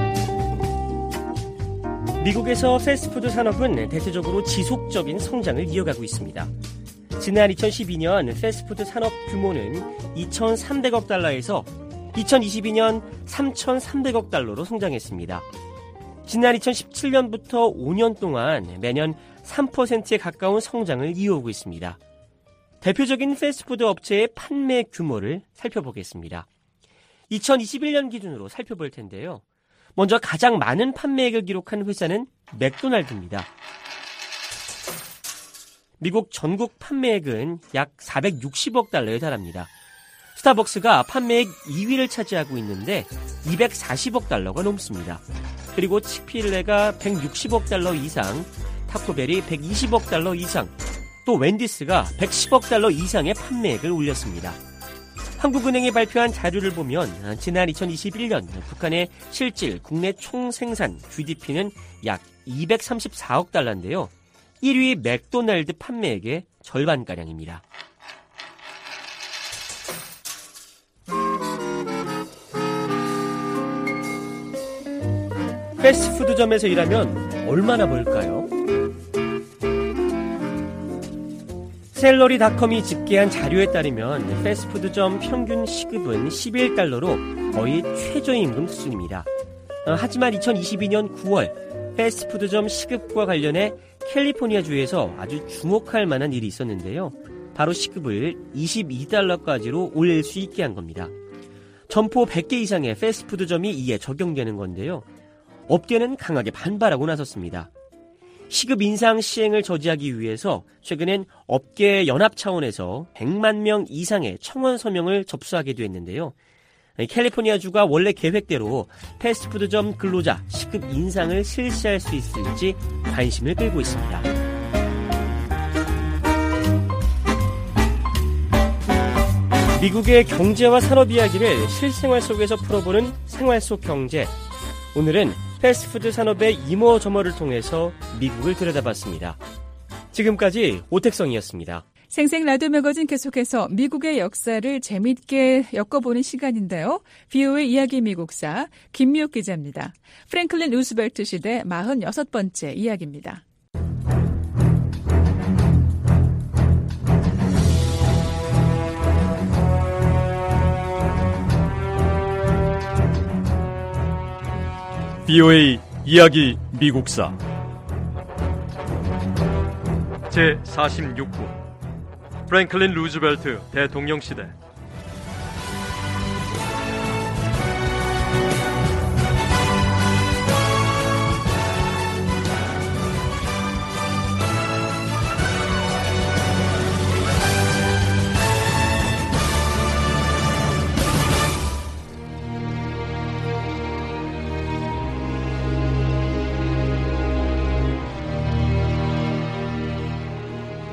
미국에서 패스트푸드 산업은 대체적으로 지속적인 성장을 이어가고 있습니다. 지난 2012년 패스트푸드 산업 규모는 2,300억 달러에서 2022년 3,300억 달러로 성장했습니다. 지난 2017년부터 5년 동안 매년 3%에 가까운 성장을 이어오고 있습니다. 대표적인 패스트푸드 업체의 판매 규모를 살펴보겠습니다. 2021년 기준으로 살펴볼 텐데요. 먼저 가장 많은 판매액을 기록한 회사는 맥도날드입니다. 미국 전국 판매액은 약 460억 달러에 달합니다. 스타벅스가 판매액 2위를 차지하고 있는데 240억 달러가 넘습니다. 그리고 치필레가 160억 달러 이상, 타코벨이 120억 달러 이상, 또 웬디스가 110억 달러 이상의 판매액을 올렸습니다. 한국은행이 발표한 자료를 보면 지난 2021년 북한의 실질 국내 총생산 GDP는 약 234억 달러인데요. 1위 맥도날드 판매액의 절반가량입니다. 패스트푸드점에서 일하면 얼마나 벌까요? 셀러리닷컴이 집계한 자료에 따르면 패스트푸드점 평균 시급은 $11로 거의 최저임금 수준입니다. 하지만 2022년 9월 패스트푸드점 시급과 관련해 캘리포니아주에서 아주 주목할 만한 일이 있었는데요. 바로 시급을 $22까지로 올릴 수 있게 한 겁니다. 점포 100개 이상의 패스트푸드점이 이에 적용되는 건데요. 업계는 강하게 반발하고 나섰습니다. 시급 인상 시행을 저지하기 위해서 최근엔 업계 연합 차원에서 100만 명 이상의 청원 서명을 접수하기도 했는데요. 캘리포니아주가 원래 계획대로 패스트푸드점 근로자 시급 인상을 실시할 수 있을지 관심을 끌고 있습니다. 미국의 경제와 산업 이야기를 실생활 속에서 풀어보는 생활 속 경제. 오늘은 패스트푸드 산업의 이모저모를 통해서 미국을 들여다봤습니다. 지금까지 오택성이었습니다. 생생 라디오 매거진 계속해서 미국의 역사를 재미있게 엮어보는 시간인데요. VOA 이야기 미국사 김미옥 기자입니다. 프랭클린 루스벨트 시대 46번째 이야기입니다. VOA 이야기 미국사 제46부 프랭클린 루즈벨트 대통령 시대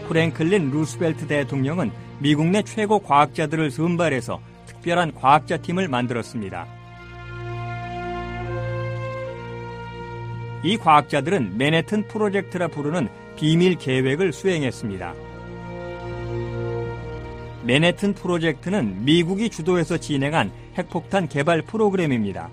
프랭클린 루스벨트 대통령은 미국 내 최고 과학자들을 선발해서 특별한 과학자 팀을 만들었습니다. 이 과학자들은 맨해튼 프로젝트라 부르는 비밀 계획을 수행했습니다. 맨해튼 프로젝트는 미국이 주도해서 진행한 핵폭탄 개발 프로그램입니다.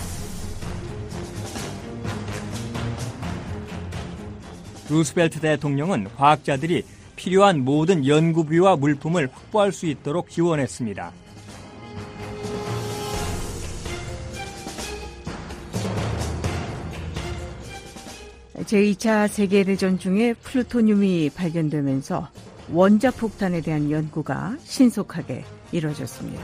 루스벨트 대통령은 과학자들이 필요한 모든 연구비와 물품을 확보할 수 있도록 지원했습니다. 제2차 세계대전 중에 플루토늄이 발견되면서 원자폭탄에 대한 연구가 신속하게 이루어졌습니다.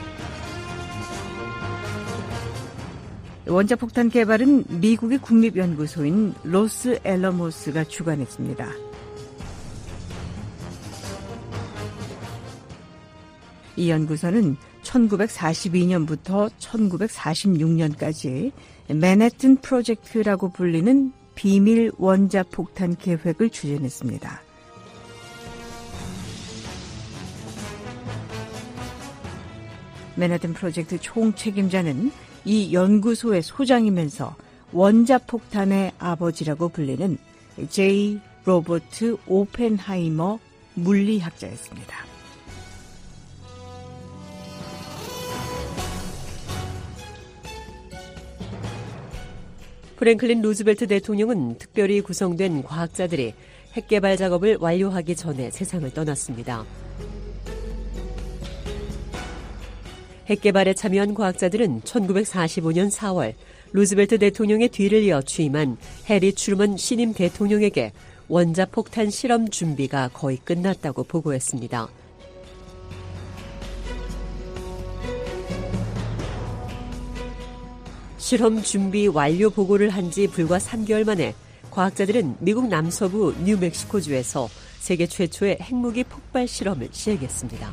원자폭탄 개발은 미국의 국립연구소인 로스 앨러모스가 주관했습니다. 이 연구소는 1942년부터 1946년까지 맨해튼 프로젝트라고 불리는 비밀 원자폭탄 계획을 추진했습니다. 맨해튼 프로젝트 총책임자는 이 연구소의 소장이면서 원자폭탄의 아버지라고 불리는 J. 로버트 오펜하이머 물리학자였습니다. 프랭클린 루즈벨트 대통령은 특별히 구성된 과학자들이 핵개발 작업을 완료하기 전에 세상을 떠났습니다. 핵개발에 참여한 과학자들은 1945년 4월 루즈벨트 대통령의 뒤를 이어 취임한 해리 트루먼 신임 대통령에게 원자폭탄 실험 준비가 거의 끝났다고 보고했습니다. 실험 준비 완료 보고를 한 지 불과 3개월 만에 과학자들은 미국 남서부 뉴멕시코주에서 세계 최초의 핵무기 폭발 실험을 시행했습니다.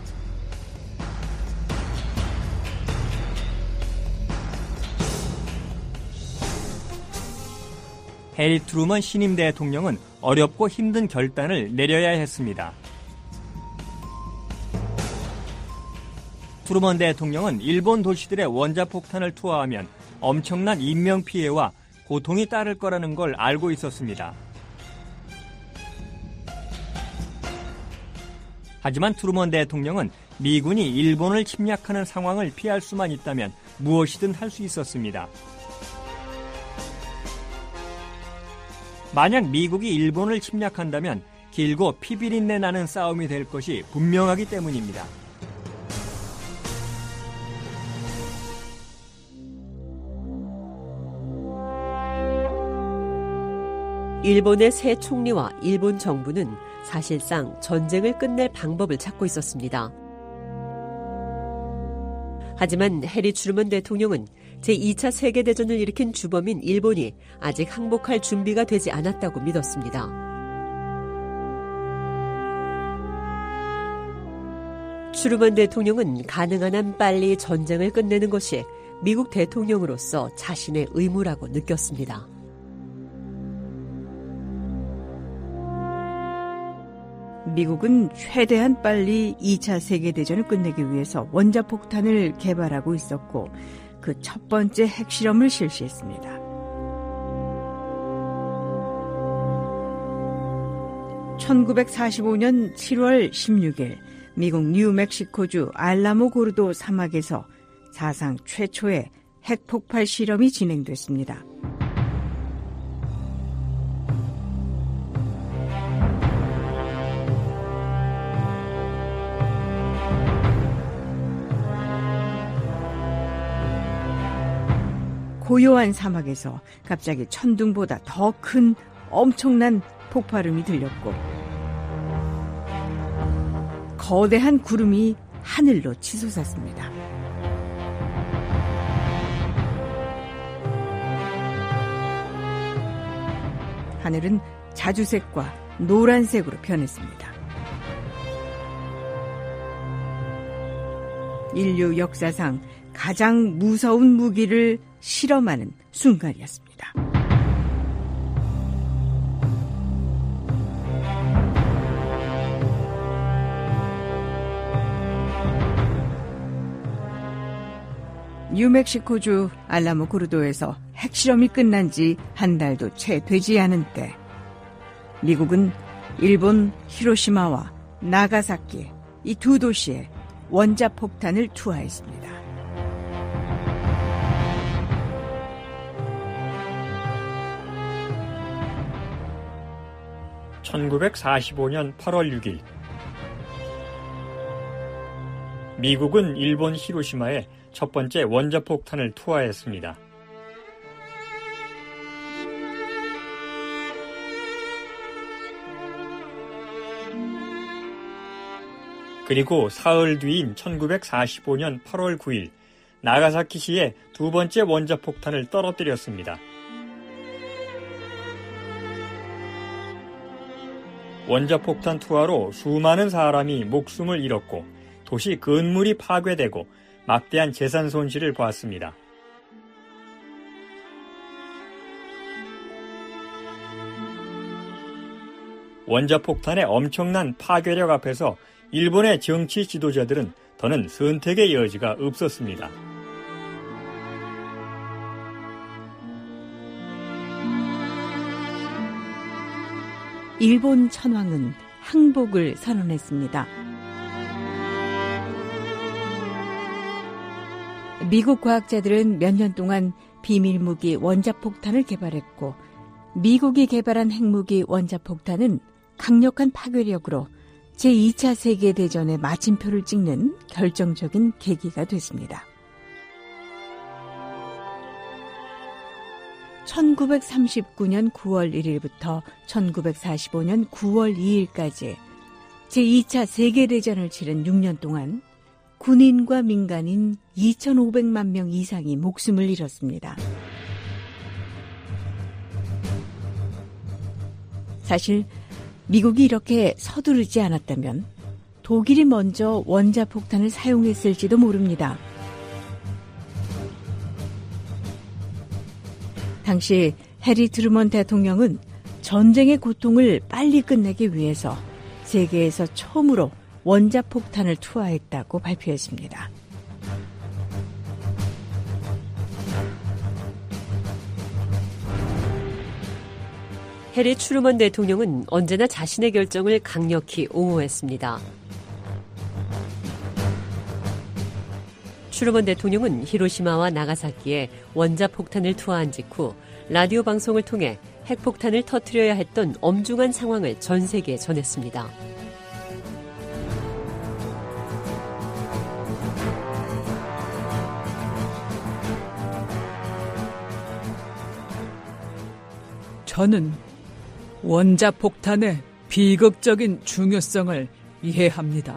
해리 트루먼 신임 대통령은 어렵고 힘든 결단을 내려야 했습니다. 트루먼 대통령은 일본 도시들의 원자폭탄을 투하하면 엄청난 인명피해와 고통이 따를 거라는 걸 알고 있었습니다. 하지만 트루먼 대통령은 미군이 일본을 침략하는 상황을 피할 수만 있다면 무엇이든 할 수 있었습니다. 만약 미국이 일본을 침략한다면 길고 피비린내 나는 싸움이 될 것이 분명하기 때문입니다. 일본의 새 총리와 일본 정부는 사실상 전쟁을 끝낼 방법을 찾고 있었습니다. 하지만 해리 트루먼 대통령은 제2차 세계대전을 일으킨 주범인 일본이 아직 항복할 준비가 되지 않았다고 믿었습니다. 트루먼 대통령은 가능한 한 빨리 전쟁을 끝내는 것이 미국 대통령으로서 자신의 의무라고 느꼈습니다. 미국은 최대한 빨리 2차 세계대전을 끝내기 위해서 원자폭탄을 개발하고 있었고 그 첫 번째 핵실험을 실시했습니다. (1945년 7월 16일) 미국 뉴멕시코주 알라모고르도 사막에서 사상 최초의 핵폭발 실험이 진행됐습니다. 고요한 사막에서 갑자기 천둥보다 더 큰 엄청난 폭발음이 들렸고 거대한 구름이 하늘로 치솟았습니다. 하늘은 자주색과 노란색으로 변했습니다. 인류 역사상 가장 무서운 무기를 실험하는 순간이었습니다. 뉴멕시코주 알라모고르도에서 핵실험이 끝난 지 한 달도 채 되지 않은 때 미국은 일본 히로시마와 나가사키 이 두 도시에 원자폭탄을 투하했습니다. (1945년 8월 6일) 미국은 일본 히로시마에 첫 번째 원자폭탄을 투하했습니다. 그리고 사흘 뒤인 1945년 8월 9일 나가사키시에 두 번째 원자폭탄을 떨어뜨렸습니다. 원자폭탄 투하로 수많은 사람이 목숨을 잃었고 도시 건물이 파괴되고 막대한 재산 손실을 보았습니다. 원자폭탄의 엄청난 파괴력 앞에서 일본의 정치 지도자들은 더는 선택의 여지가 없었습니다. 일본 천황은 항복을 선언했습니다. 미국 과학자들은 몇 년 동안 비밀무기 원자폭탄을 개발했고 미국이 개발한 핵무기 원자폭탄은 강력한 파괴력으로 제2차 세계대전의 마침표를 찍는 결정적인 계기가 됐습니다. 1939년 9월 1일부터 1945년 9월 2일까지 제2차 세계대전을 치른 6년 동안 군인과 민간인 2,500만 명 이상이 목숨을 잃었습니다. 사실 미국이 이렇게 서두르지 않았다면 독일이 먼저 원자폭탄을 사용했을지도 모릅니다. 당시 해리 트루먼 대통령은 전쟁의 고통을 빨리 끝내기 위해서 세계에서 처음으로 원자폭탄을 투하했다고 발표했습니다. 해리 트루먼 대통령은 언제나 자신의 결정을 강력히 옹호했습니다. 트루먼 대통령은 히로시마와 나가사키에 원자폭탄을 투하한 직후 라디오 방송을 통해 핵폭탄을 터뜨려야 했던 엄중한 상황을 전 세계에 전했습니다. 저는 원자폭탄의 비극적인 중요성을 이해합니다.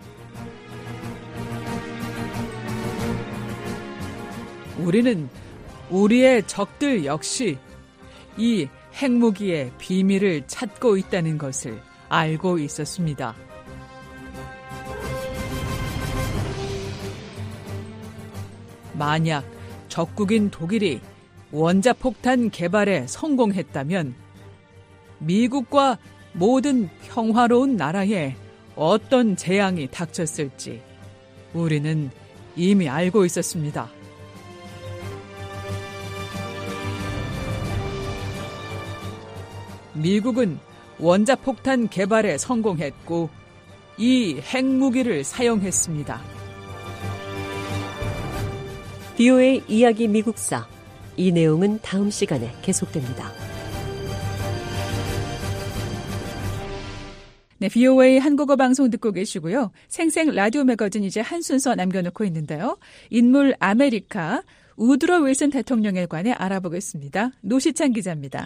우리는 우리의 적들 역시 이 핵무기의 비밀을 찾고 있다는 것을 알고 있었습니다. 만약 적국인 독일이 원자폭탄 개발에 성공했다면 미국과 모든 평화로운 나라에 어떤 재앙이 닥쳤을지 우리는 이미 알고 있었습니다. 미국은 원자폭탄 개발에 성공했고 이 핵무기를 사용했습니다. VOA 이야기 미국사. 이 내용은 다음 시간에 계속됩니다. 네, VOA 한국어 방송 듣고 계시고요. 생생 라디오 매거진 이제 한 순서 남겨놓고 있는데요. 인물 아메리카 우드로 윌슨 대통령에 관해 알아보겠습니다. 노시찬 기자입니다.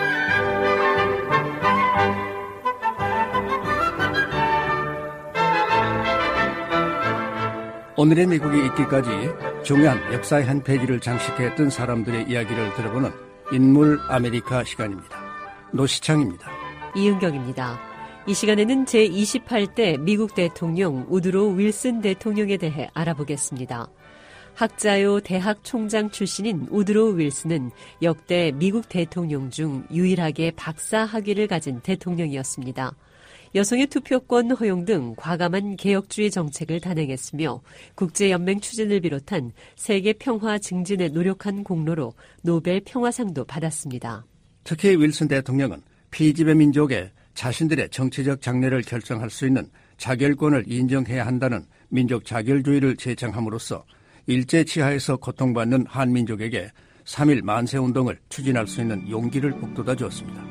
오늘의 미국이 있기까지 중요한 역사의 한 페이지를 장식했던 사람들의 이야기를 들어보는 인물 아메리카 시간입니다. 노시창입니다. 이은경입니다. 이 시간에는 제28대 미국 대통령 우드로 윌슨 대통령에 대해 알아보겠습니다. 학자요 대학 총장 출신인 우드로 윌슨은 역대 미국 대통령 중 유일하게 박사 학위를 가진 대통령이었습니다. 여성의 투표권 허용 등 과감한 개혁주의 정책을 단행했으며 국제연맹 추진을 비롯한 세계 평화 증진에 노력한 공로로 노벨 평화상도 받았습니다. 특히 윌슨 대통령은 피지배 민족에 자신들의 정치적 장래를 결정할 수 있는 자결권을 인정해야 한다는 민족 자결주의를 제창함으로써 일제 치하에서 고통받는 한민족에게 3.1 만세운동을 추진할 수 있는 용기를 북돋아 주었습니다.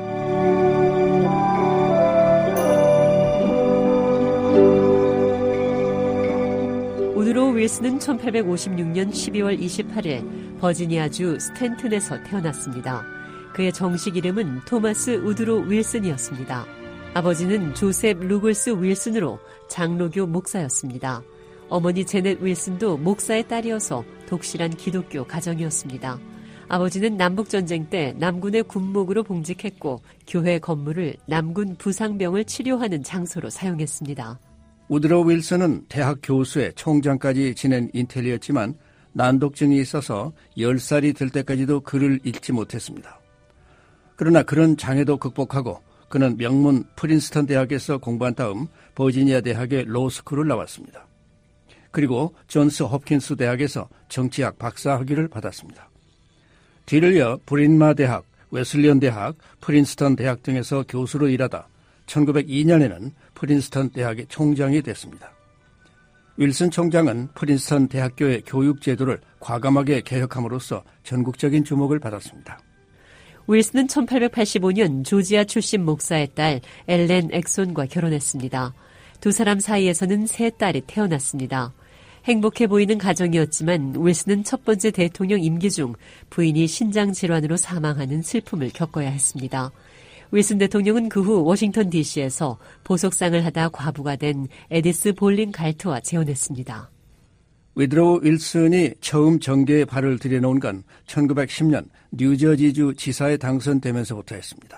우드로우 윌슨은 1856년 12월 28일 버지니아주 스탠튼에서 태어났습니다. 그의 정식 이름은 토마스 우드로우 윌슨이었습니다. 아버지는 조셉 루글스 윌슨으로 장로교 목사였습니다. 어머니 제넷 윌슨도 목사의 딸이어서 독실한 기독교 가정이었습니다. 아버지는 남북전쟁 때 남군의 군목으로 봉직했고 교회 건물을 남군 부상병을 치료하는 장소로 사용했습니다. 우드로우 윌슨은 대학 교수의 총장까지 지낸 인텔리였지만 난독증이 있어서 10살이 될 때까지도 글을 읽지 못했습니다. 그러나 그런 장애도 극복하고 그는 명문 프린스턴 대학에서 공부한 다음 버지니아 대학의 로스쿨을 나왔습니다. 그리고 존스 홉킨스 대학에서 정치학 박사 학위를 받았습니다. 뒤를 이어 브린마 대학, 웨슬리언 대학, 프린스턴 대학 등에서 교수로 일하다 1902년에는 프린스턴 대학의 총장이 됐습니다. 윌슨 총장은 프린스턴 대학교의 교육 제도를 과감하게 개혁함으로써 전국적인 주목을 받았습니다. 윌슨은 1885년 조지아 출신 목사의 딸 엘렌 엑손과 결혼했습니다. 두 사람 사이에서는 세 딸이 태어났습니다. 행복해 보이는 가정이었지만 윌슨은 첫 번째 대통령 임기 중 부인이 신장 질환으로 사망하는 슬픔을 겪어야 했습니다. 윌슨 대통령은 그 후 워싱턴 DC에서 보석상을 하다 과부가 된 에디스 볼링 갈트와 재혼했습니다. 우드로우 윌슨이 처음 정계에 발을 들여놓은 건 1910년 뉴저지주 지사에 당선되면서부터였습니다.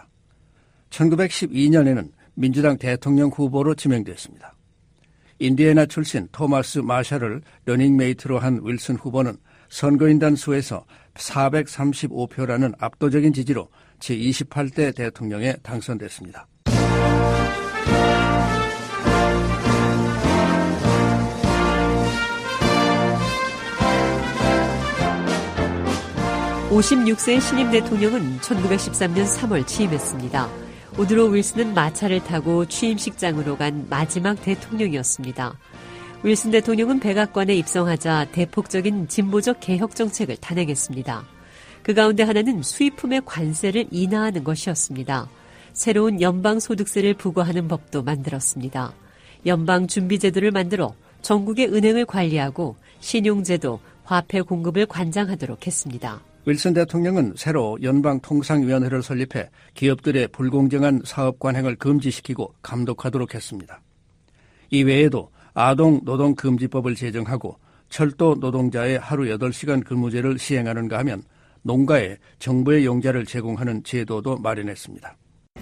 1912년에는 민주당 대통령 후보로 지명됐습니다. 인디애나 출신 토마스 마샬을 러닝메이트로 한 윌슨 후보는 선거인단 수에서 435표라는 압도적인 지지로 제28대 대통령에 당선됐습니다. (56세) 신임 대통령은 1913년 3월 취임했습니다. 우드로우 윌슨은 마차를 타고 취임식장으로 간 마지막 대통령이었습니다. 윌슨 대통령은 백악관에 입성하자 대폭적인 진보적 개혁 정책을 단행했습니다. 그 가운데 하나는 수입품의 관세를 인하하는 것이었습니다. 새로운 연방소득세를 부과하는 법도 만들었습니다. 연방준비제도를 만들어 전국의 은행을 관리하고 신용제도, 화폐 공급을 관장하도록 했습니다. 윌슨 대통령은 새로 연방통상위원회를 설립해 기업들의 불공정한 사업 관행을 금지시키고 감독하도록 했습니다. 이외에도 아동노동금지법을 제정하고 철도 노동자의 하루 8시간 근무제를 시행하는가 하면 농가에 정부의 용자를 제공하는 제도도 마련했습니다.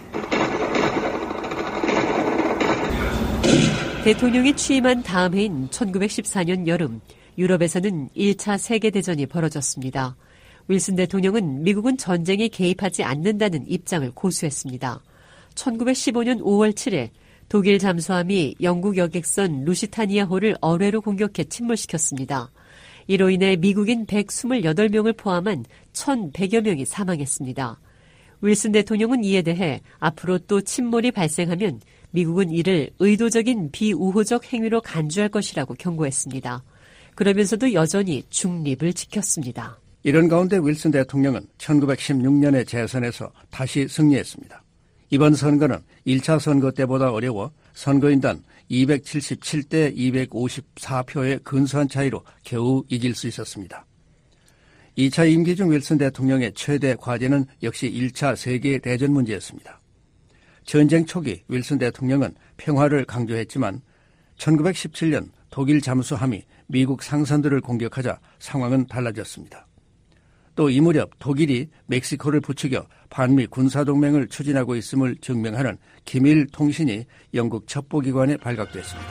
대통령이 취임한 다음 해인 1914년 여름, 유럽에서는 1차 세계대전이 벌어졌습니다. 윌슨 대통령은 미국은 전쟁에 개입하지 않는다는 입장을 고수했습니다. 1915년 5월 7일 독일 잠수함이 영국 여객선 루시타니아호를 어뢰로 공격해 침몰시켰습니다. 이로 인해 미국인 128명을 포함한 1,100여 명이 사망했습니다. 윌슨 대통령은 이에 대해 앞으로 또 침몰이 발생하면 미국은 이를 의도적인 비우호적 행위로 간주할 것이라고 경고했습니다. 그러면서도 여전히 중립을 지켰습니다. 이런 가운데 윌슨 대통령은 1916년의 재선에서 다시 승리했습니다. 이번 선거는 1차 선거 때보다 어려워 선거인단 277대 254표의 근소한 차이로 겨우 이길 수 있었습니다. 2차 임기 중 윌슨 대통령의 최대 과제는 역시 1차 세계대전 문제였습니다. 전쟁 초기 윌슨 대통령은 평화를 강조했지만 1917년 독일 잠수함이 미국 상선들을 공격하자 상황은 달라졌습니다. 또 이 무렵 독일이 멕시코를 부추겨 반미 군사동맹을 추진하고 있음을 증명하는 기밀 통신이 영국 첩보기관에 발각됐습니다.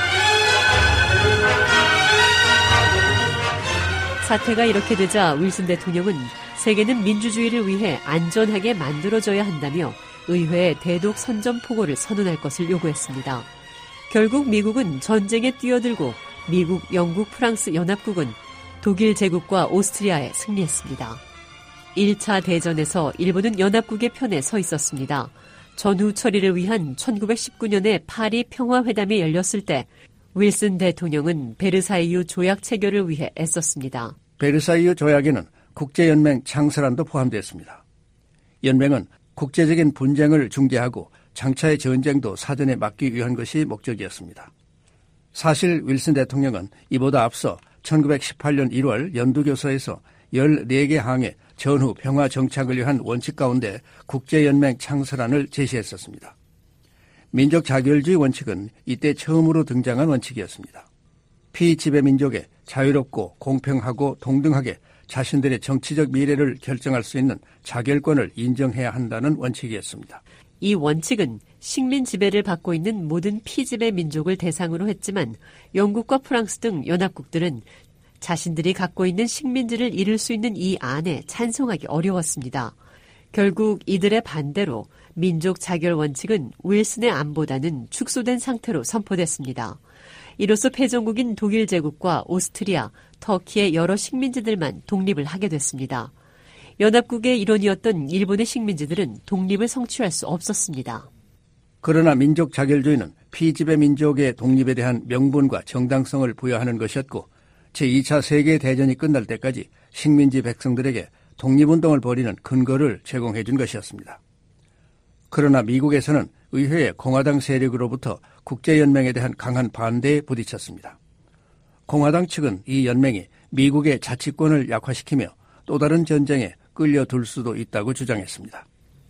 사태가 이렇게 되자 윌슨 대통령은 세계는 민주주의를 위해 안전하게 만들어져야 한다며 의회에 대독 선전포고를 선언할 것을 요구했습니다. 결국 미국은 전쟁에 뛰어들고 미국, 영국, 프랑스 연합국은 독일 제국과 오스트리아에 승리했습니다. 1차 대전에서 일본은 연합국의 편에 서 있었습니다. 전후 처리를 위한 1919년의 파리 평화회담이 열렸을 때 윌슨 대통령은 베르사유 조약 체결을 위해 애썼습니다. 베르사유 조약에는 국제연맹 창설안도 포함됐습니다. 연맹은 국제적인 분쟁을 중재하고 장차의 전쟁도 사전에 막기 위한 것이 목적이었습니다. 사실 윌슨 대통령은 이보다 앞서 1918년 1월 연두교서에서 14개 항의 전후 평화 정착을 위한 원칙 가운데 국제연맹 창설안을 제시했었습니다. 민족 자결주의 원칙은 이때 처음으로 등장한 원칙이었습니다. 피지배 민족에 자유롭고 공평하고 동등하게 자신들의 정치적 미래를 결정할 수 있는 자결권을 인정해야 한다는 원칙이었습니다. 이 원칙은 식민 지배를 받고 있는 모든 피지배 민족을 대상으로 했지만 영국과 프랑스 등 연합국들은 자신들이 갖고 있는 식민지를 잃을 수 있는 이 안에 찬성하기 어려웠습니다. 결국 이들의 반대로 민족 자결 원칙은 윌슨의 안보다는 축소된 상태로 선포됐습니다. 이로써 패전국인 독일 제국과 오스트리아, 터키의 여러 식민지들만 독립을 하게 됐습니다. 연합국의 일원이었던 일본의 식민지들은 독립을 성취할 수 없었습니다. 그러나 민족 자결주의는 피지배 민족의 독립에 대한 명분과 정당성을 부여하는 것이었고 제2차 세계대전이 끝날 때까지 식민지 백성들에게 독립운동을 벌이는 근거를 제공해 준 것이었습니다. 그러나 미국에서는 의회의 공화당 세력으로부터 국제연맹에 대한 강한 반대에 부딪혔습니다. 공화당 측은 이 연맹이 미국의 자치권을 약화시키며 또 다른 전쟁에 끌려들 수도 있다고 주장했습니다.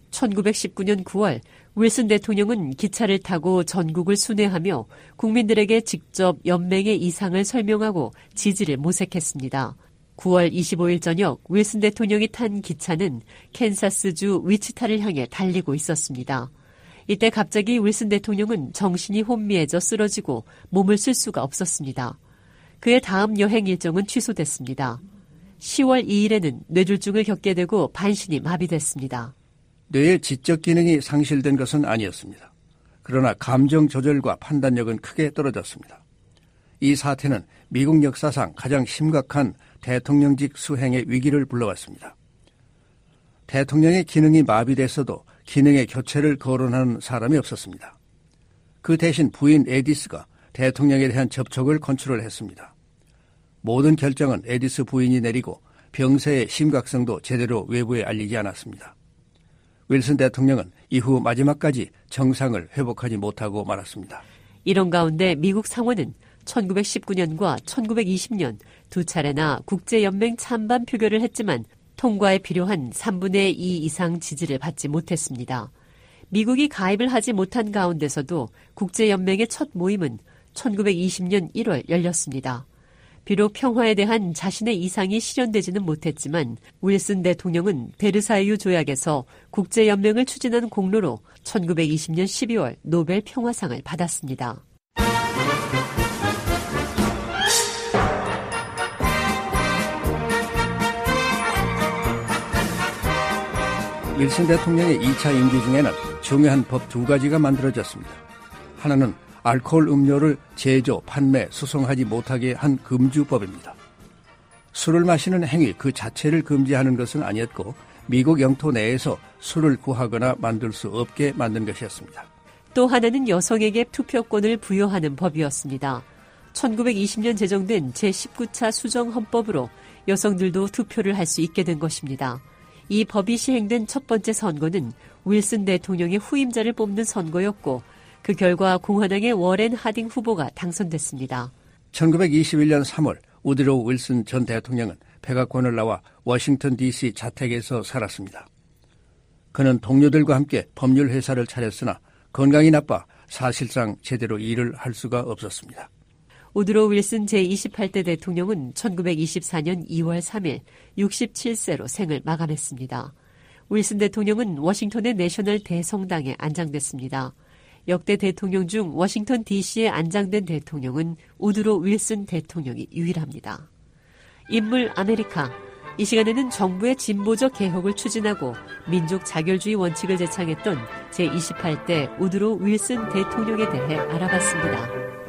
1919년 9월 윌슨 대통령은 기차를 타고 전국을 순회하며 국민들에게 직접 연맹의 이상을 설명하고 지지를 모색했습니다. 9월 25일 저녁 윌슨 대통령이 탄 기차는 캔사스주 위치타를 향해 달리고 있었습니다. 이때 갑자기 윌슨 대통령은 정신이 혼미해져 쓰러지고 몸을 쓸 수가 없었습니다. 그의 다음 여행 일정은 취소됐습니다. 10월 2일에는 뇌졸중을 겪게 되고 반신이 마비됐습니다. 뇌의 지적 기능이 상실된 것은 아니었습니다. 그러나 감정 조절과 판단력은 크게 떨어졌습니다. 이 사태는 미국 역사상 가장 심각한 대통령직 수행의 위기를 불러왔습니다. 대통령의 기능이 마비됐어도 기능의 교체를 거론하는 사람이 없었습니다. 그 대신 부인 에디스가 대통령에 대한 접촉을 컨트롤했습니다. 모든 결정은 에디스 부인이 내리고 병세의 심각성도 제대로 외부에 알리지 않았습니다. 윌슨 대통령은 이후 마지막까지 정상을 회복하지 못하고 말았습니다. 이런 가운데 미국 상원은 1919년과 1920년 두 차례나 국제연맹 찬반 표결을 했지만 통과에 필요한 3분의 2 이상 지지를 받지 못했습니다. 미국이 가입을 하지 못한 가운데서도 국제연맹의 첫 모임은 1920년 1월 열렸습니다. 비록 평화에 대한 자신의 이상이 실현되지는 못했지만 윌슨 대통령은 베르사유 조약에서 국제연맹을 추진한 공로로 1920년 12월 노벨 평화상을 받았습니다. 윌슨 대통령의 2차 임기 중에는 중요한 법 2가지가 만들어졌습니다. 하나는 알코올 음료를 제조, 판매, 수송하지 못하게 한 금주법입니다. 술을 마시는 행위 그 자체를 금지하는 것은 아니었고 미국 영토 내에서 술을 구하거나 만들 수 없게 만든 것이었습니다. 또 하나는 여성에게 투표권을 부여하는 법이었습니다. 1920년 제정된 제19차 수정헌법으로 여성들도 투표를 할 수 있게 된 것입니다. 이 법이 시행된 첫 번째 선거는 윌슨 대통령의 후임자를 뽑는 선거였고 그 결과 공화당의 워렌 하딩 후보가 당선됐습니다. 1921년 3월 우드로우 윌슨 전 대통령은 백악관을 나와 워싱턴 DC 자택에서 살았습니다. 그는 동료들과 함께 법률 회사를 차렸으나 건강이 나빠 사실상 제대로 일을 할 수가 없었습니다. 우드로우 윌슨 제28대 대통령은 1924년 2월 3일 67세로 생을 마감했습니다. 윌슨 대통령은 워싱턴의 내셔널 대성당에 안장됐습니다. 역대 대통령 중 워싱턴 DC에 안장된 대통령은 우드로우 윌슨 대통령이 유일합니다. 인물 아메리카. 이 시간에는 정부의 진보적 개혁을 추진하고 민족 자결주의 원칙을 제창했던 제28대 우드로 윌슨 대통령에 대해 알아봤습니다.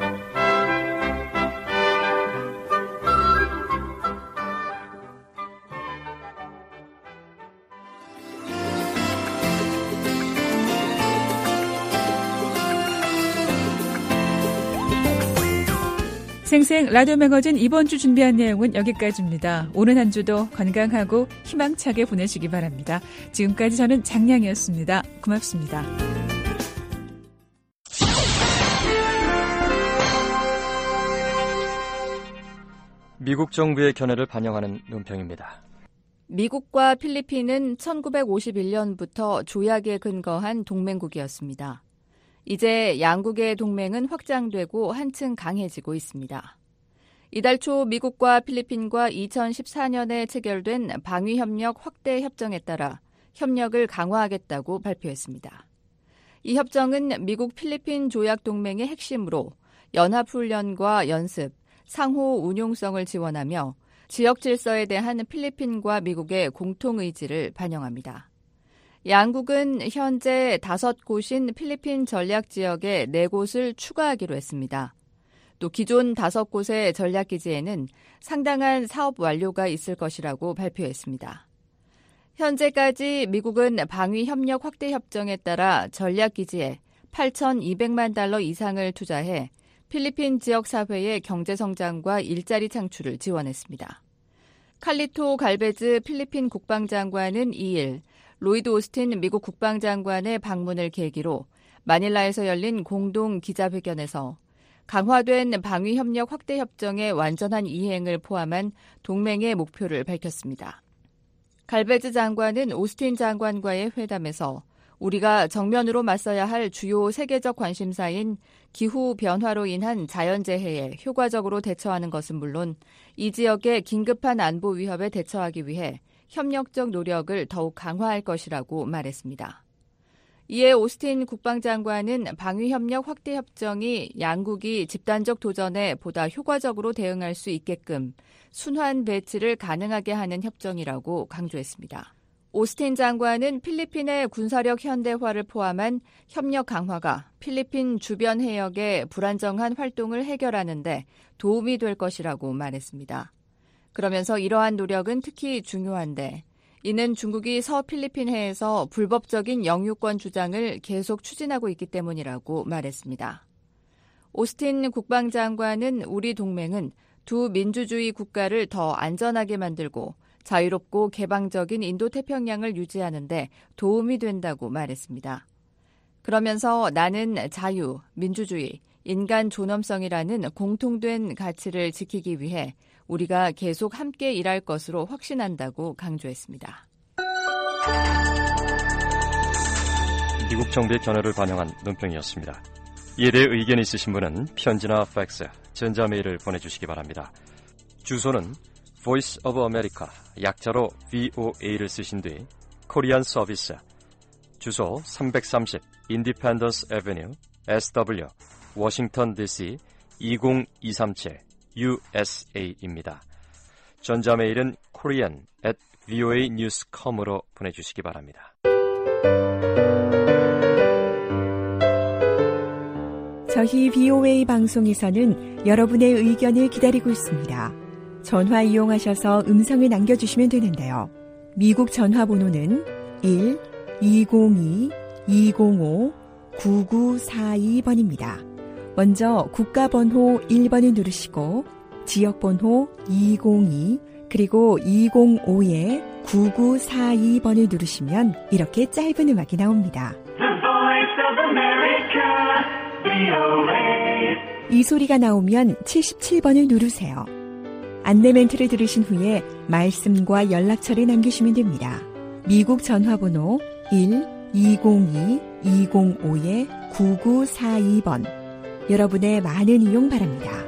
생생 라디오 매거진 이번 주 준비한 내용은 여기까지입니다. 오늘 한 주도 건강하고 희망차게 보내시기 바랍니다. 지금까지 저는 장량이었습니다. 고맙습니다. 미국 정부의 견해를 반영하는 논평입니다. 미국과 필리핀은 1951년부터 조약에 근거한 동맹국이었습니다. 이제 양국의 동맹은 확장되고 한층 강해지고 있습니다. 이달 초 미국과 필리핀과 2014년에 체결된 방위협력 확대 협정에 따라 협력을 강화하겠다고 발표했습니다. 이 협정은 미국 필리핀 조약 동맹의 핵심으로 연합훈련과 연습, 상호 운용성을 지원하며 지역 질서에 대한 필리핀과 미국의 공통의지를 반영합니다. 양국은 현재 5곳인 필리핀 전략지역에 4곳을 추가하기로 했습니다. 또 기존 5곳의 전략기지에는 상당한 사업 완료가 있을 것이라고 발표했습니다. 현재까지 미국은 방위협력 확대 협정에 따라 전략기지에 8,200만 달러 이상을 투자해 필리핀 지역사회의 경제성장과 일자리 창출을 지원했습니다. 칼리토 갈베즈 필리핀 국방장관은 2일 로이드 오스틴 미국 국방장관의 방문을 계기로 마닐라에서 열린 공동 기자회견에서 강화된 방위협력 확대 협정의 완전한 이행을 포함한 동맹의 목표를 밝혔습니다. 갈베즈 장관은 오스틴 장관과의 회담에서 우리가 정면으로 맞서야 할 주요 세계적 관심사인 기후 변화로 인한 자연재해에 효과적으로 대처하는 것은 물론 이 지역의 긴급한 안보 위협에 대처하기 위해 협력적 노력을 더욱 강화할 것이라고 말했습니다. 이에 오스틴 국방장관은 방위협력 확대 협정이 양국이 집단적 도전에 보다 효과적으로 대응할 수 있게끔 순환 배치를 가능하게 하는 협정이라고 강조했습니다. 오스틴 장관은 필리핀의 군사력 현대화를 포함한 협력 강화가 필리핀 주변 해역의 불안정한 활동을 해결하는 데 도움이 될 것이라고 말했습니다. 그러면서 이러한 노력은 특히 중요한데 이는 중국이 서필리핀 해에서 불법적인 영유권 주장을 계속 추진하고 있기 때문이라고 말했습니다. 오스틴 국방장관은 우리 동맹은 두 민주주의 국가를 더 안전하게 만들고 자유롭고 개방적인 인도태평양을 유지하는 데 도움이 된다고 말했습니다. 그러면서 나는 자유, 민주주의, 인간 존엄성이라는 공통된 가치를 지키기 위해 우리가 계속 함께 일할 것으로 확신한다고 강조했습니다. 미국 정부의 견해를 반영한 논평이었습니다. 이에 대해 의견 있으신 분은 편지나 팩스, 전자메일을 보내주시기 바랍니다. 주소는 Voice of America, 약자로 VOA를 쓰신 뒤 코리안 서비스, 주소 330 Independence Avenue, SW, 워싱턴 DC 20237 USA입니다. 전자메일은 korean@voanews.com으로 보내주시기 바랍니다. 저희 VOA 방송에서는 여러분의 의견을 기다리고 있습니다. 전화 이용하셔서 음성을 남겨주시면 되는데요. 미국 전화번호는 1-202-205-9942번입니다. 먼저 국가번호 1번을 누르시고 지역번호 202 그리고 205-9942번을 누르시면 이렇게 짧은 음악이 나옵니다. 이 소리가 나오면 77번을 누르세요. 안내 멘트를 들으신 후에 말씀과 연락처를 남기시면 됩니다. 미국 전화번호 1-202-205-9942번. 여러분의 많은 이용 바랍니다.